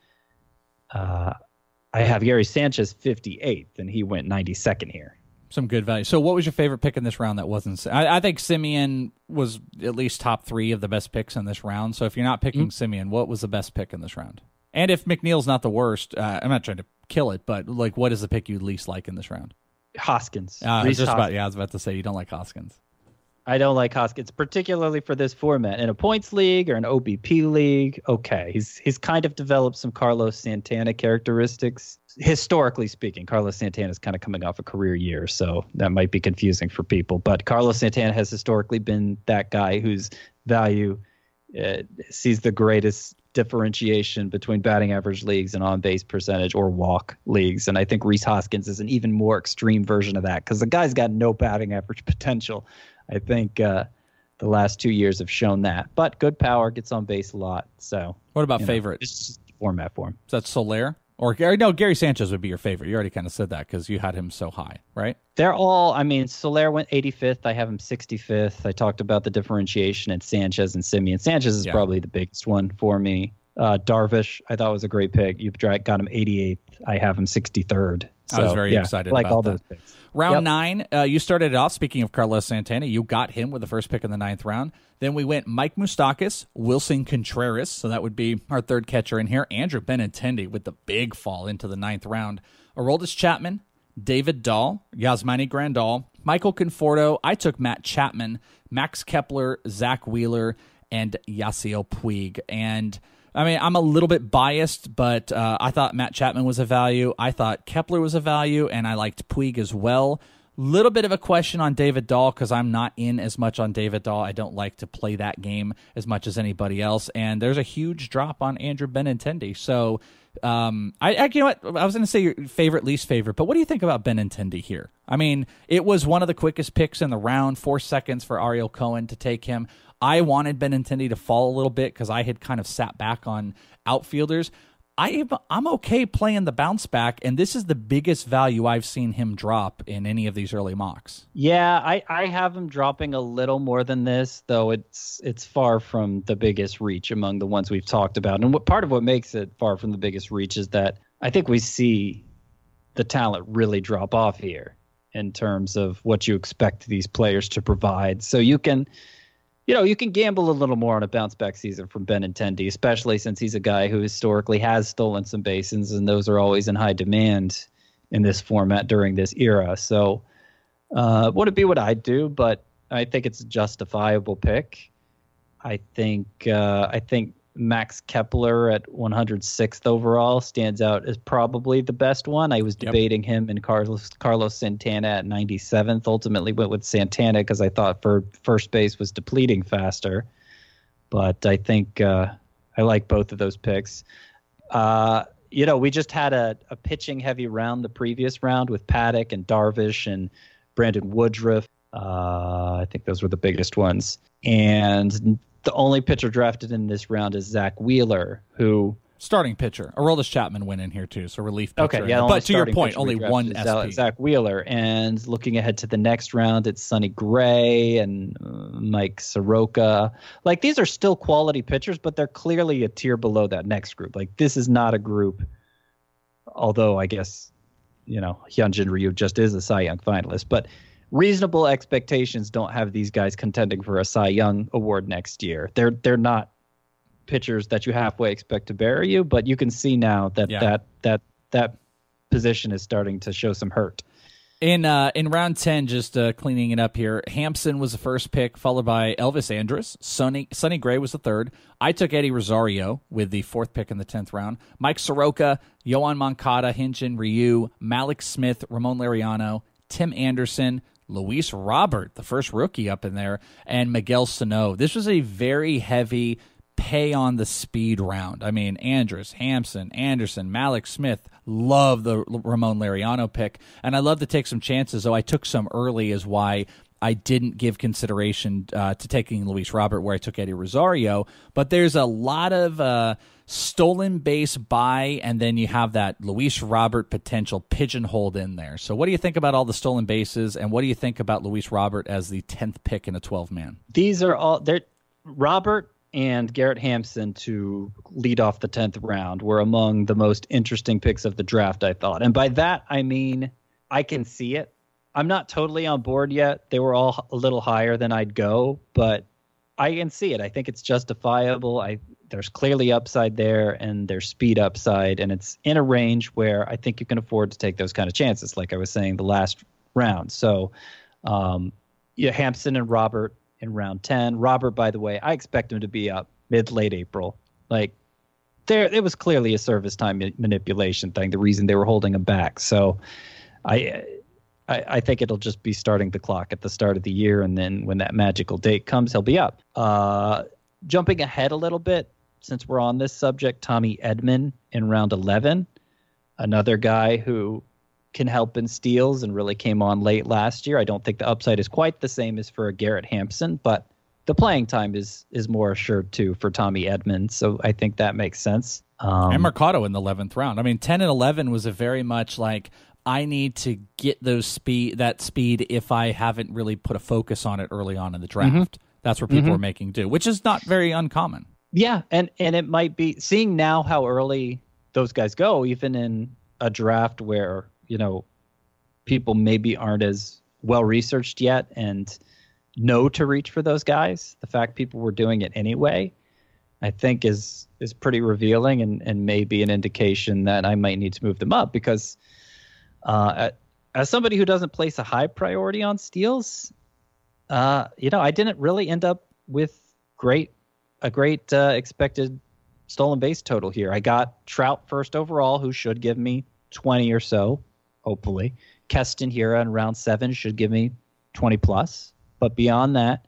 uh, I have Gary Sanchez fifty-eighth, and he went ninety-second here. Some good value. So what was your favorite pick in this round that wasn't? I, I think Semien was at least top three of the best picks in this round. So if you're not picking mm-hmm. Semien, what was the best pick in this round? And if McNeil's not the worst, uh, I'm not trying to kill it, but like, what is the pick you least like in this round? Hoskins. Uh, I was just about, yeah, I was about to say you don't like Hoskins. I don't like Hoskins, particularly for this format. In a points league or an O B P league, okay. He's he's kind of developed some Carlos Santana characteristics. Historically speaking, Carlos Santana is kind of coming off a career year, so that might be confusing for people. But Carlos Santana has historically been that guy whose value uh, sees the greatest differentiation between batting average leagues and on-base percentage or walk leagues. And I think Rhys Hoskins is an even more extreme version of that because the guy's got no batting average potential. I think uh, the last two years have shown that. But good power, gets on base a lot. So what about you know, favorite? It's just format for him. Is that Soler? Or no, Gary Sanchez would be your favorite. You already kind of said that because you had him so high, right? They're all, I mean, Soler went eighty-fifth. I have him sixty-fifth. I talked about the differentiation in Sanchez and Semien. Sanchez is yeah. probably the biggest one for me. Uh, Darvish, I thought was a great pick. You've got him eighty-eighth. I have him sixty-third. So, I was very yeah, excited like about all that. Those picks. Round yep. nine, uh, you started it off. Speaking of Carlos Santana, you got him with the first pick in the ninth round. Then we went Mike Moustakas, Wilson Contreras, so that would be our third catcher in here. Andrew Benintendi with the big fall into the ninth round. Aroldis Chapman, David Dahl, Yasmani Grandal, Michael Conforto. I took Matt Chapman, Max Kepler, Zach Wheeler, and Yasiel Puig. And I mean, I'm a little bit biased, but uh, I thought Matt Chapman was a value. I thought Kepler was a value, and I liked Puig as well. Little bit of a question on David Dahl because I'm not in as much on David Dahl. I don't like to play that game as much as anybody else. And there's a huge drop on Andrew Benintendi. So, um, I, I you know what? I was going to say your favorite, least favorite, but what do you think about Benintendi here? I mean, it was one of the quickest picks in the round, four seconds for Ariel Cohen to take him. I wanted Benintendi to fall a little bit because I had kind of sat back on outfielders. I, I'm okay playing the bounce back, and this is the biggest value I've seen him drop in any of these early mocks. Yeah, I, I have him dropping a little more than this, though it's it's far from the biggest reach among the ones we've talked about. And what part of what makes it far from the biggest reach is that I think we see the talent really drop off here in terms of what you expect these players to provide. So you can... you know, you can gamble a little more on a bounce back season from Benintendi, especially since he's a guy who historically has stolen some bases, and those are always in high demand in this format during this era. So uh, wouldn't be what I'd do, but I think it's a justifiable pick. I think uh, I think Max Kepler at one hundred sixth overall stands out as probably the best one. I was debating yep. him and Carlos Carlos Santana at ninety-seventh. Ultimately went with Santana because I thought for first base was depleting faster. But I think uh, I like both of those picks. Uh, you know, we just had a, a pitching heavy round the previous round with Paddock and Darvish and Brandon Woodruff. Uh, I think those were the biggest ones. And the only pitcher drafted in this round is Zach Wheeler, who starting pitcher. Aroldis Chapman went in here too, so relief pitcher. Okay, yeah. But to your point, only one S P. Zach Wheeler, and looking ahead to the next round, it's Sonny Gray and uh, Mike Soroka. Like these are still quality pitchers, but they're clearly a tier below that next group. Like this is not a group. Although I guess you know Hyunjin Ryu just is a Cy Young finalist, but reasonable expectations don't have these guys contending for a Cy Young award next year. They're they're not pitchers that you halfway expect to bury you, but you can see now that yeah. that that that position is starting to show some hurt. In uh, in round ten, just uh, cleaning it up here, Hampson was the first pick, followed by Elvis Andrus. Sonny Sonny Gray was the third. I took Eddie Rosario with the fourth pick in the tenth round. Mike Soroka, Yoan Moncada, Hyunjin Ryu, Malik Smith, Ramon Laureano, Tim Anderson, Luis Robert, the first rookie up in there, and Miguel Sano. This was a very heavy pay on the speed round. I mean, Andrus, Hampson, Anderson, Malik Smith. Love the Ramon Laureano pick, and I love to take some chances, though I took some early is why I didn't give consideration uh, to taking Luis Robert where I took Eddie Rosario. But there's a lot of uh, stolen base buy, and then you have that Luis Robert potential pigeonholed in there. So what do you think about all the stolen bases, and what do you think about Luis Robert as the tenth pick in a twelve-man? These are all they're Robert and Garrett Hampson to lead off the tenth round were among the most interesting picks of the draft, I thought. And by that, I mean I can see it. I'm not totally on board yet. They were all a little higher than I'd go, but I can see it. I think it's justifiable. I There's clearly upside there, and there's speed upside, and it's in a range where I think you can afford to take those kind of chances, like I was saying the last round. So um, yeah, Hampson and Robert in round ten. Robert, by the way, I expect him to be up mid-late April. Like, there, it was clearly a service time manipulation thing, the reason they were holding him back. So I, I, I think it'll just be starting the clock at the start of the year, and then when that magical date comes, he'll be up. Uh, jumping ahead a little bit, since we're on this subject, Tommy Edman in round eleven, another guy who can help in steals and really came on late last year. I don't think the upside is quite the same as for a Garrett Hampson, but the playing time is is more assured too for Tommy Edman, so I think that makes sense. Um, and Mercado in the eleventh round. I mean, ten and eleven was a very much like, I need to get those speed that speed if I haven't really put a focus on it early on in the draft. Mm-hmm. That's where people mm-hmm. are making do, which is not very uncommon. Yeah, and, and it might be, seeing now how early those guys go, even in a draft where, you know, people maybe aren't as well researched yet and know to reach for those guys, the fact people were doing it anyway, I think is is pretty revealing, and, and maybe an indication that I might need to move them up, because uh, as somebody who doesn't place a high priority on steals, uh, you know, I didn't really end up with great a great uh, expected stolen base total here. I got Trout first overall, who should give me twenty or so, hopefully. Keston Hiura in round seven should give me twenty plus. But beyond that,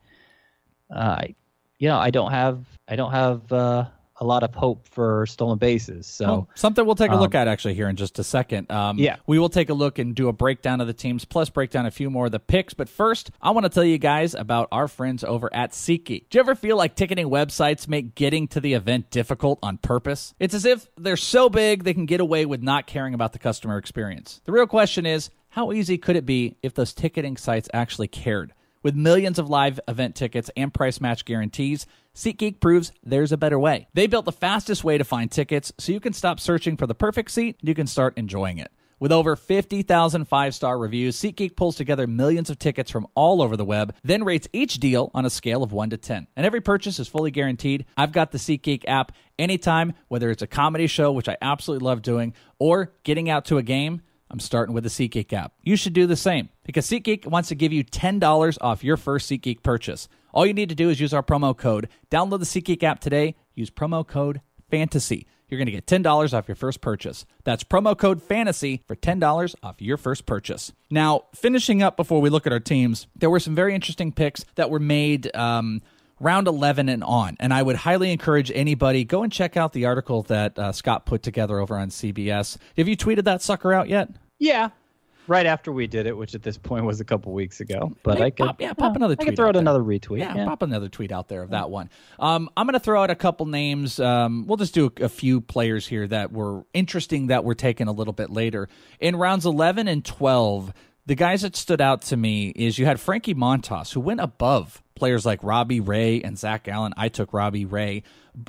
uh, you know, I don't have I don't have uh, a lot of hope for stolen bases. So well, something we'll take a um, look at actually here in just a second. Um, yeah, we will take a look and do a breakdown of the teams, plus break down a few more of the picks. But first, I want to tell you guys about our friends over at SeatGeek. Do you ever feel like ticketing websites make getting to the event difficult on purpose? It's as if they're so big they can get away with not caring about the customer experience. The real question is, how easy could it be if those ticketing sites actually cared? With millions of live event tickets and price match guarantees, SeatGeek proves there's a better way. They built the fastest way to find tickets so you can stop searching for the perfect seat and you can start enjoying it. With over fifty thousand five-star reviews, SeatGeek pulls together millions of tickets from all over the web, then rates each deal on a scale of one to ten. And every purchase is fully guaranteed. I've got the SeatGeek app anytime, whether it's a comedy show, which I absolutely love doing, or getting out to a game. I'm starting with the SeatGeek app. You should do the same because SeatGeek wants to give you ten dollars off your first SeatGeek purchase. All you need to do is use our promo code. Download the SeatGeek app today. Use promo code FANTASY. You're going to get ten dollars off your first purchase. That's promo code FANTASY for ten dollars off your first purchase. Now, finishing up before we look at our teams, there were some very interesting picks that were made um, round eleven and on, and I would highly encourage anybody, go and check out the article that uh, Scott put together over on C B S. Have you tweeted that sucker out yet? Yeah. Right after we did it, which at this point was a couple weeks ago. But Hey, I could, pop, yeah, pop another I tweet could throw out out there. another retweet. Yeah, Yeah. pop another tweet out there of that one. Um, I'm going to throw out a couple names. Um, we'll just do a, a few players here that were interesting that were taken a little bit later. In rounds eleven and twelve, the guys that stood out to me is you had Frankie Montas, who went above players like Robbie Ray and Zach Allen. I took Robbie Ray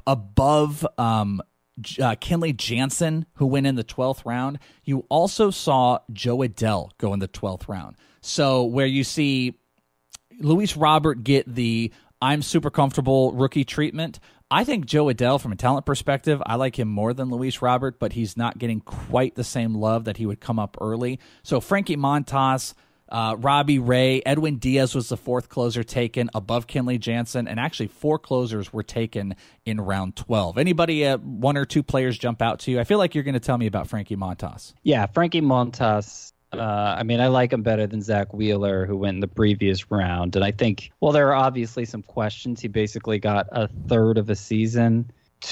above um, Uh, Kenley Jansen, who went in the twelfth round. You also saw Joe Adell go in the twelfth round. So where you see Luis Robert get the I'm super comfortable rookie treatment, I think Joe Adell, from a talent perspective, I like him more than Luis Robert, but he's not getting quite the same love that he would come up early. So Frankie Montas, Uh, Robbie Ray, Edwin Diaz was the fourth closer taken above Kenley Jansen, and actually four closers were taken in round twelve. Anybody, uh, one or two players jump out to you? I feel like you're going to tell me about Frankie Montas. Yeah, Frankie Montas. Uh, I mean, I like him better than Zach Wheeler, who went in the previous round. And I think, well, there are obviously some questions. He basically got a third of a season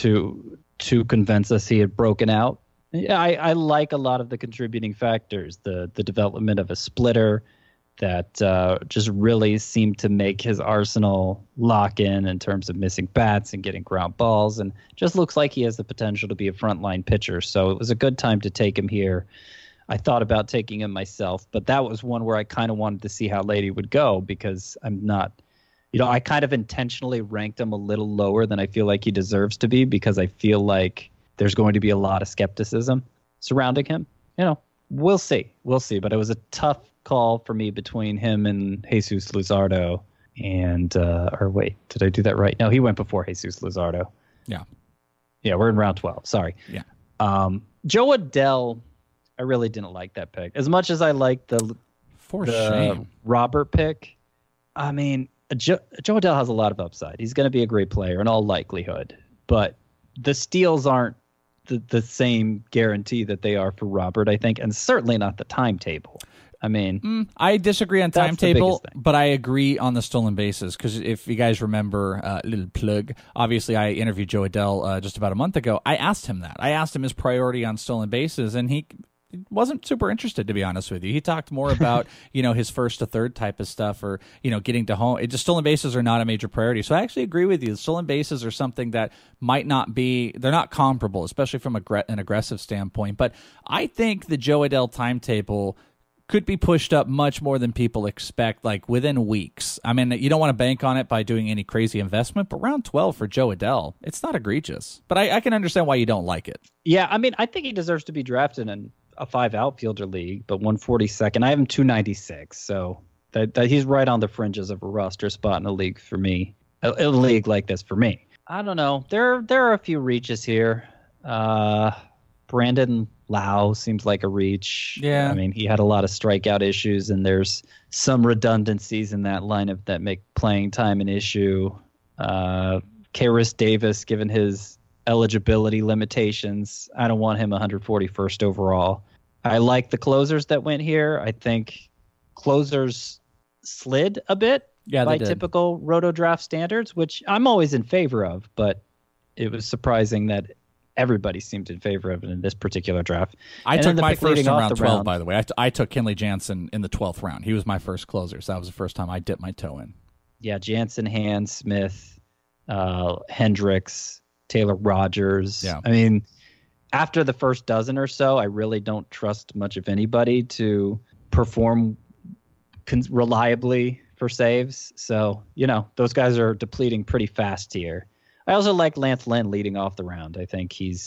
to to convince us he had broken out. Yeah, I, I like a lot of the contributing factors, the the development of a splitter that uh, just really seemed to make his arsenal lock in in terms of missing bats and getting ground balls, and just looks like he has the potential to be a frontline pitcher. So it was a good time to take him here. I thought about taking him myself, but that was one where I kind of wanted to see how late he would go because I'm not, you know, I kind of intentionally ranked him a little lower than I feel like he deserves to be because I feel like there's going to be a lot of skepticism surrounding him. You know, we'll see. We'll see. But it was a tough call for me between him and Jesus Luzardo. And, uh, or wait, did I do that right? No, he went before Jesus Luzardo. Yeah. Yeah, we're in round twelve. Sorry. Yeah. Um, Joe Adell, I really didn't like that pick. As much as I liked the, For the shame. Robert pick, I mean, Joe, Joe Adell has a lot of upside. He's going to be a great player in all likelihood. But the steals aren't The, the same guarantee that they are for Robert, I think, and certainly not the timetable. I mean, Mm, I disagree on That's the timetable, biggest thing. but I agree on the stolen bases because if you guys remember, uh, little plug, obviously I interviewed Joe Adell uh, just about a month ago. I asked him that. I asked him his priority on stolen bases, and he wasn't super interested, to be honest with you. He talked more about, you know, his first to third type of stuff, or, you know, getting to home. It just, stolen bases are not a major priority. So I actually agree with you. Stolen bases are something that might not be, they're not comparable, especially from a, an aggressive standpoint. But I think the Joe Adell timetable could be pushed up much more than people expect, like within weeks. I mean, you don't want to bank on it by doing any crazy investment, but round twelve for Joe Adell, it's not egregious. But I, I can understand why you don't like it. yeah, I mean, I think he deserves to be drafted in a five outfielder league, but one forty-second. I have him two ninety-six, so that, that he's right on the fringes of a roster spot in a league for me, a, a league like this for me. I don't know. There, there are a few reaches here. Uh, Brandon Lau seems like a reach. Yeah. I mean, he had a lot of strikeout issues, and there's some redundancies in that lineup that make playing time an issue. Uh, Karis Davis, given his eligibility limitations, I don't want him one forty-first overall. I like the closers that went here. I think closers slid a bit Yeah, by they did. typical roto draft standards, which I'm always in favor of, but it was surprising that everybody seemed in favor of it in this particular draft. I And took then the my pick first leading in off round the twelve, round- by the way. I, t- I took Kenley Jansen in the twelfth round. He was my first closer, so that was the first time I dipped my toe in. Yeah, Jansen, Hand, Smith, uh, Hendricks, Taylor Rogers. Yeah. I mean, after the first dozen or so, I really don't trust much of anybody to perform con- reliably for saves. So, you know, those guys are depleting pretty fast here. I also like Lance Lynn leading off the round. I think he's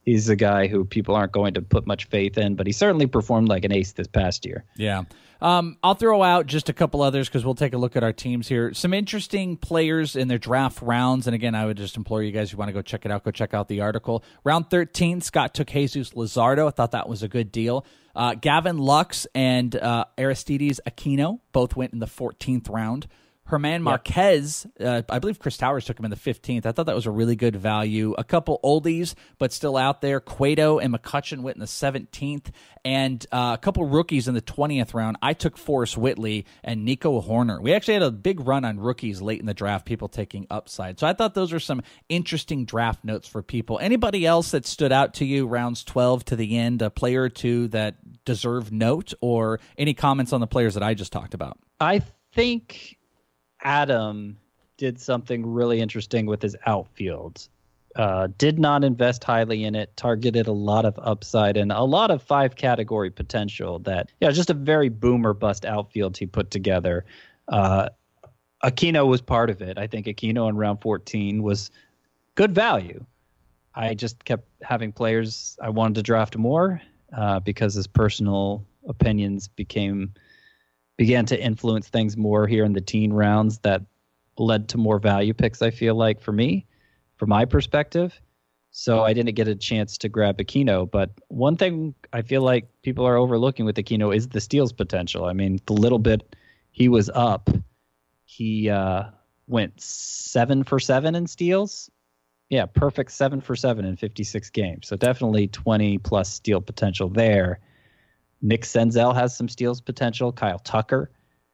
he's a guy who people aren't going to put much faith in, but he certainly performed like an ace this past year. Yeah. Um, I'll throw out just a couple others because we'll take a look at our teams here. Some interesting players in their draft rounds. And again, I would just implore you guys, if you want to go check it out, go check out the article. Round thirteen, Scott took Jesus Luzardo. I thought that was a good deal. Uh, Gavin Lux and uh, Aristides Aquino both went in the fourteenth round. Herman Marquez, uh, I believe Chris Towers took him in the fifteenth. I thought that was a really good value. A couple oldies, but still out there. Cueto and McCutcheon went in the seventeenth. And uh, a couple rookies in the twentieth round. I took Forrest Whitley and Nico Horner. We actually had a big run on rookies late in the draft, people taking upside. So I thought those were some interesting draft notes for people. Anybody else that stood out to you, rounds twelve to the end, a player or two that deserve note, or any comments on the players that I just talked about? I think Adam did something really interesting with his outfield. Uh, did not invest highly in it, targeted a lot of upside and a lot of five category potential that, yeah, just a very boomer bust outfield he put together. Uh, Aquino was part of it. I think Aquino in round fourteen was good value. I just kept having players I wanted to draft more uh, because his personal opinions became began to influence things more here in the teen rounds that led to more value picks, I feel like, for me, from my perspective. So I didn't get a chance to grab Aquino. But one thing I feel like people are overlooking with Aquino is the steals potential. I mean, the little bit he was up, he uh, went seven for seven in steals. Yeah, perfect seven for seven in fifty-six games. So definitely twenty plus steal potential there. Nick Senzel has some steals potential. Kyle Tucker.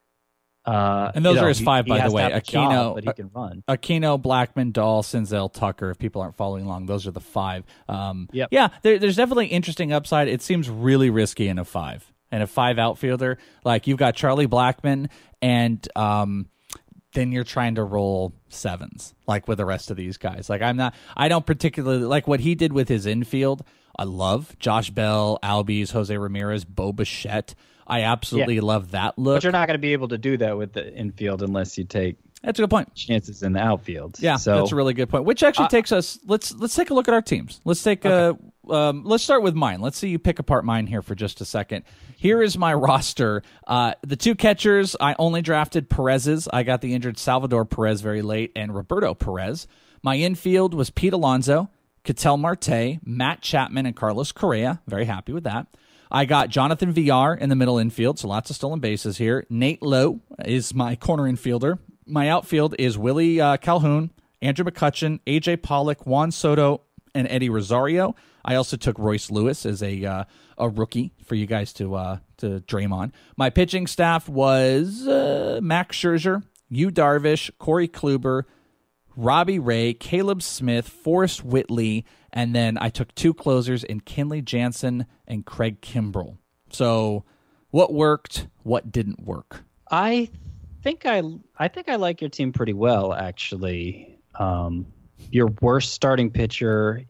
Uh, and those you know, are his five, he, by he the way. Aquino, Aquino, but he can run. Aquino, Blackman, Dahl, Senzel, Tucker. If people aren't following along, those are the five. Um, yep. Yeah, there, there's definitely interesting upside. It seems really risky in a five. And a five outfielder, like you've got Charlie Blackman, and um, then you're trying to roll sevens, like with the rest of these guys. Like I'm not, I don't particularly like what he did with his infield. I love Josh Bell, Albies, Jose Ramirez, Bo Bichette. I absolutely yeah. love that look. But you're not going to be able to do that with the infield unless you take that's a good point. chances in the outfield. Yeah, so, that's a really good point. Which actually uh, takes us. Let's let's take a look at our teams. Let's take okay. a. Um, let's start with mine. Let's see you pick apart mine here for just a second. Here is my roster. Uh, the two catchers, I only drafted Perez's. I got the injured Salvador Perez very late and Roberto Perez. My infield was Pete Alonso, Ketel Marte, Matt Chapman, and Carlos Correa. Very happy with that. I got Jonathan Villar in the middle infield, so lots of stolen bases here. Nate Lowe is my corner infielder. My outfield is Willie uh, Calhoun, Andrew McCutcheon, A J Pollock, Juan Soto, and Eddie Rosario. I also took Royce Lewis as a uh, a rookie for you guys to uh, to dream on. My pitching staff was uh, Max Scherzer, Yu Darvish, Corey Kluber, Robbie Ray, Caleb Smith, Forrest Whitley, and then I took two closers in Kenley Jansen and Craig Kimbrell. So what worked, what didn't work? I think I I think I like your team pretty well, actually. Um, your worst starting pitcher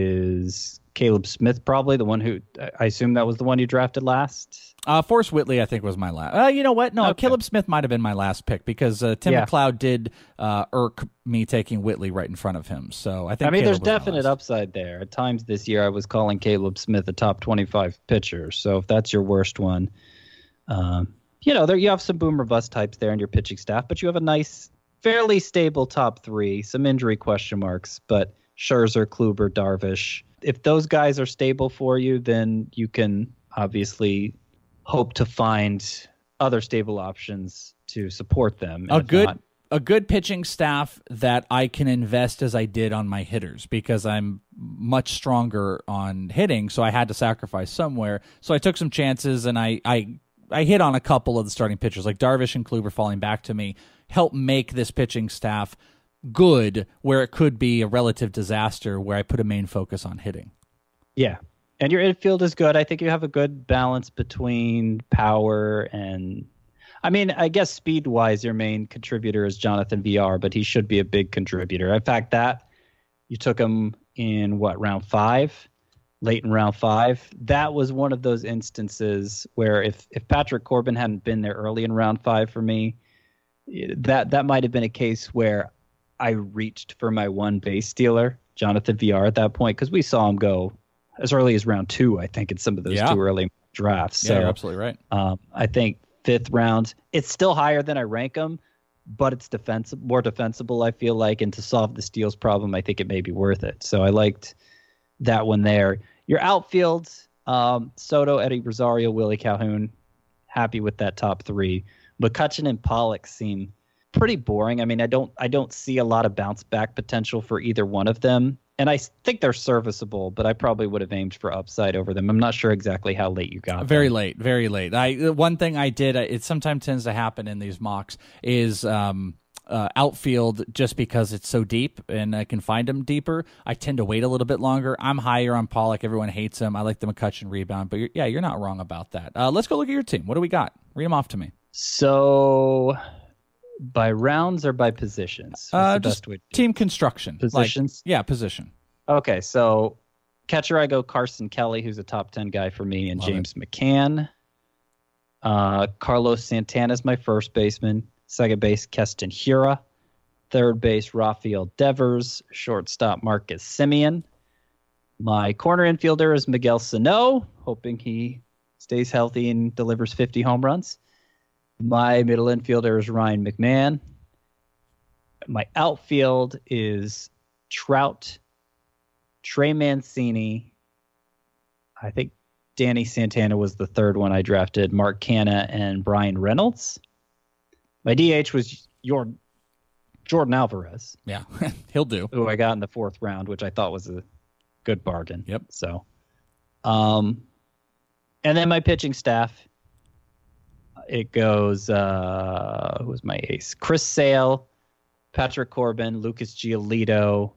is Caleb Smith, probably the one who I assume that was the one you drafted last. Uh, Forrest Whitley, I think, was my last. Uh, you know what? No, okay. Caleb Smith might have been my last pick because uh, Tim yeah. McLeod did uh, irk me taking Whitley right in front of him. So I think. I mean, Caleb there's was my definite last. upside there. At times this year, I was calling Caleb Smith a top twenty-five pitcher. So if that's your worst one, um, you know, there you have some boomer bust types there in your pitching staff, but you have a nice, fairly stable top three. Some injury question marks, but Scherzer, Kluber, Darvish. If those guys are stable for you, then you can obviously hope to find other stable options to support them. A If good not, a good pitching staff that I can invest as I did on my hitters because I'm much stronger on hitting, so I had to sacrifice somewhere. So I took some chances and I I, I hit on a couple of the starting pitchers like Darvish and Kluber falling back to me, help make this pitching staff good where it could be a relative disaster where I put a main focus on hitting. yeah. And your infield is good. I think you have a good balance between power and, I mean, I guess speed-wise, your main contributor is Jonathan Villar, but he should be a big contributor. In fact, that you took him in what, round five, late in round five. That was one of those instances where if if Patrick Corbin hadn't been there early in round five for me, that that might have been a case where I reached for my one base stealer, Jonathan Villar, at that point, because we saw him go as early as round two, I think, in some of those Yeah. two early drafts. Yeah, So you're absolutely right. um, I think fifth round, it's still higher than I rank them, but it's defensible, more defensible, I feel like. And to solve the steals problem, I think it may be worth it. So I liked that one there. Your outfield, um, Soto, Eddie Rosario, Willie Calhoun, happy with that top three. McCutchen and Pollock seem pretty boring. I mean, I don't I don't see a lot of bounce back potential for either one of them. And I think they're serviceable, but I probably would have aimed for upside over them. I'm not sure exactly how late you got Very them. late, very late. I one thing I did, it sometimes tends to happen in these mocks, is um, uh, outfield, just because it's so deep and I can find them deeper. I tend to wait a little bit longer. I'm higher on Pollock. Everyone hates him. I like the McCutchen rebound, but you're, yeah, you're not wrong about that. Uh, let's go look at your team. What do we got? Read them off to me. So by rounds or by positions? What's Uh, the just best way to do team construction. Positions? Like, yeah, position. it? Okay, so catcher, I go Carson Kelly, who's a top ten guy for me, and Love James McCann. Uh, Carlos Santana's my first baseman. Second base, Keston Hiura. Third base, Rafael Devers. Shortstop, Marcus Semien. My corner infielder is Miguel Sano, hoping he stays healthy and delivers fifty home runs. My middle infielder is Ryan McMahon. My outfield is Trout, Trey Mancini. I think Danny Santana was the third one I drafted. Mark Canha and Brian Reynolds. My D H was your Jordan Alvarez, Yeah, he'll do. who I got in the fourth round, which I thought was a good bargain. Yep. So, um, and then my pitching staff. It goes, uh, who was my ace? Chris Sale, Patrick Corbin, Lucas Giolito,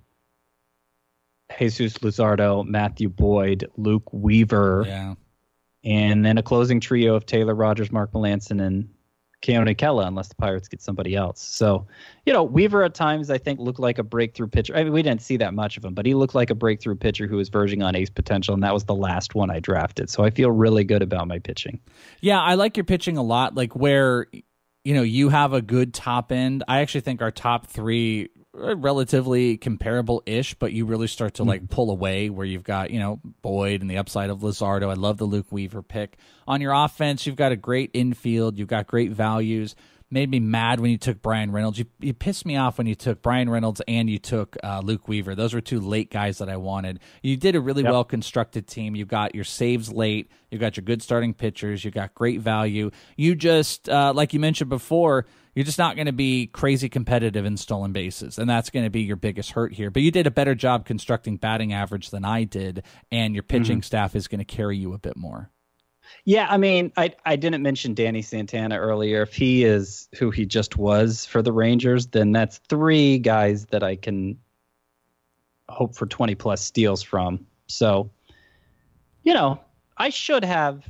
Jesus Luzardo, Matthew Boyd, Luke Weaver, Yeah. and then a closing trio of Taylor Rogers, Mark Melancon, and Keone Kela, unless the Pirates get somebody else. So, you know, Weaver at times I think looked like a breakthrough pitcher. I mean, we didn't see that much of him, but he looked like a breakthrough pitcher who was verging on ace potential, and that was the last one I drafted. So I feel really good about my pitching. Yeah, I like your pitching a lot. Like where, you know, you have a good top end. I actually think our top three are relatively comparable-ish, but you really start to like pull away where you've got, you know, Boyd and the upside of Luzardo. I love the Luke Weaver pick. On your offense, you've got a great infield. You've got great values. Made me mad when you took Brian Reynolds. You, you pissed me off when you took Brian Reynolds and you took uh, Luke Weaver. Those were two late guys that I wanted. You did a really Yep. well-constructed team. You've got your saves late. You've got your good starting pitchers. You've got great value. You just, uh, like you mentioned before, you're just not going to be crazy competitive in stolen bases, and that's going to be your biggest hurt here. But you did a better job constructing batting average than I did, and your pitching Mm-hmm. staff is going to carry you a bit more. Yeah, I mean, I I didn't mention Danny Santana earlier. If he is who he just was for the Rangers, then that's three guys that I can hope for twenty plus steals from. So, you know, I should have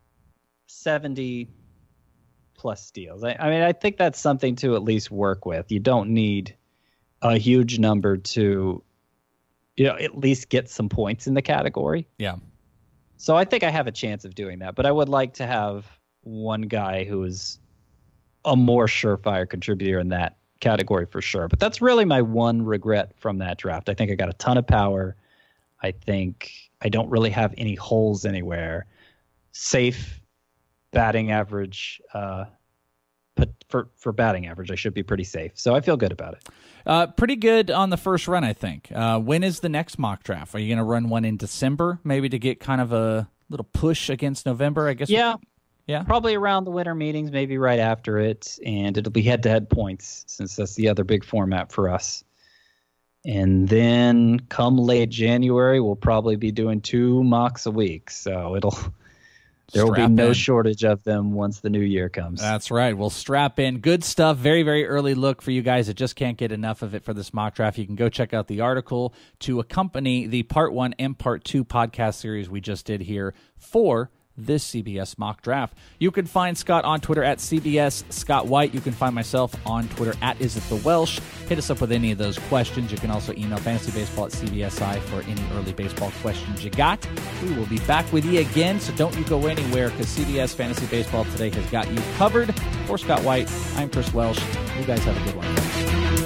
seventy plus steals. I, I mean, I think that's something to at least work with. You don't need a huge number to, you know, at least get some points in the category. Yeah. So I think I have a chance of doing that, but I would like to have one guy who is a more surefire contributor in that category for sure. But that's really my one regret from that draft. I think I got a ton of power. I think I don't really have any holes anywhere. Safe batting average, uh, but for, for batting average, I should be pretty safe. So I feel good about it. Uh, pretty good on the first run, I think. Uh, when is the next mock draft? Are you going to run one in December, maybe to get kind of a little push against November? I guess. Yeah. Yeah. Probably around the winter meetings, maybe right after it. And it'll be head-to-head points since that's the other big format for us. And then come late January, we'll probably be doing two mocks a week. So it'll there will be Strap no in. shortage of them once the new year comes. That's right. We'll strap in. Good stuff. Very, very early look for you guys that just can't get enough of it for this mock draft. You can go check out the article to accompany the part one and part two podcast series we just did here for this C B S mock draft. You can find Scott on Twitter at C B S Scott White. You can find myself on Twitter at Is It The Welsh. Hit us up with any of those questions. You can also email fantasybaseball at C B S I for any early baseball questions you got. We will be back with you again, so don't you go anywhere because C B S Fantasy Baseball today has got you covered. For Scott White, I'm Chris Welsh. You guys have a good one.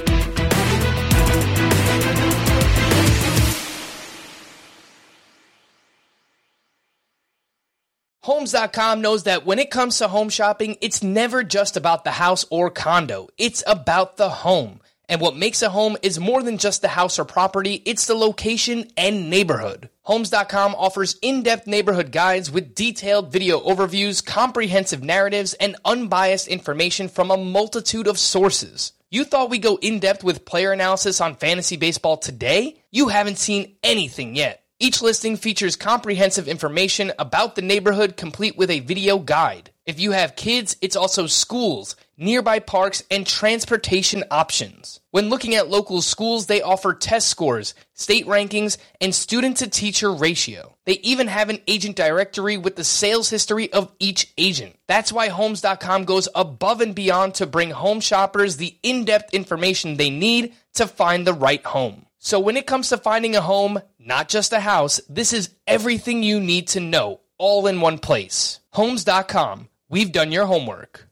Homes dot com knows that when it comes to home shopping, it's never just about the house or condo. It's about the home. And what makes a home is more than just the house or property, it's the location and neighborhood. Homes dot com offers in-depth neighborhood guides with detailed video overviews, comprehensive narratives, and unbiased information from a multitude of sources. You thought we'd go in-depth with player analysis on fantasy baseball today? You haven't seen anything yet. Each listing features comprehensive information about the neighborhood, complete with a video guide. If you have kids, it's also schools, nearby parks, and transportation options. When looking at local schools, they offer test scores, state rankings, and student-to-teacher ratio. They even have an agent directory with the sales history of each agent. That's why Homes dot com goes above and beyond to bring home shoppers the in-depth information they need to find the right home. So when it comes to finding a home, not just a house, this is everything you need to know, all in one place. Homes dot com. We've done your homework.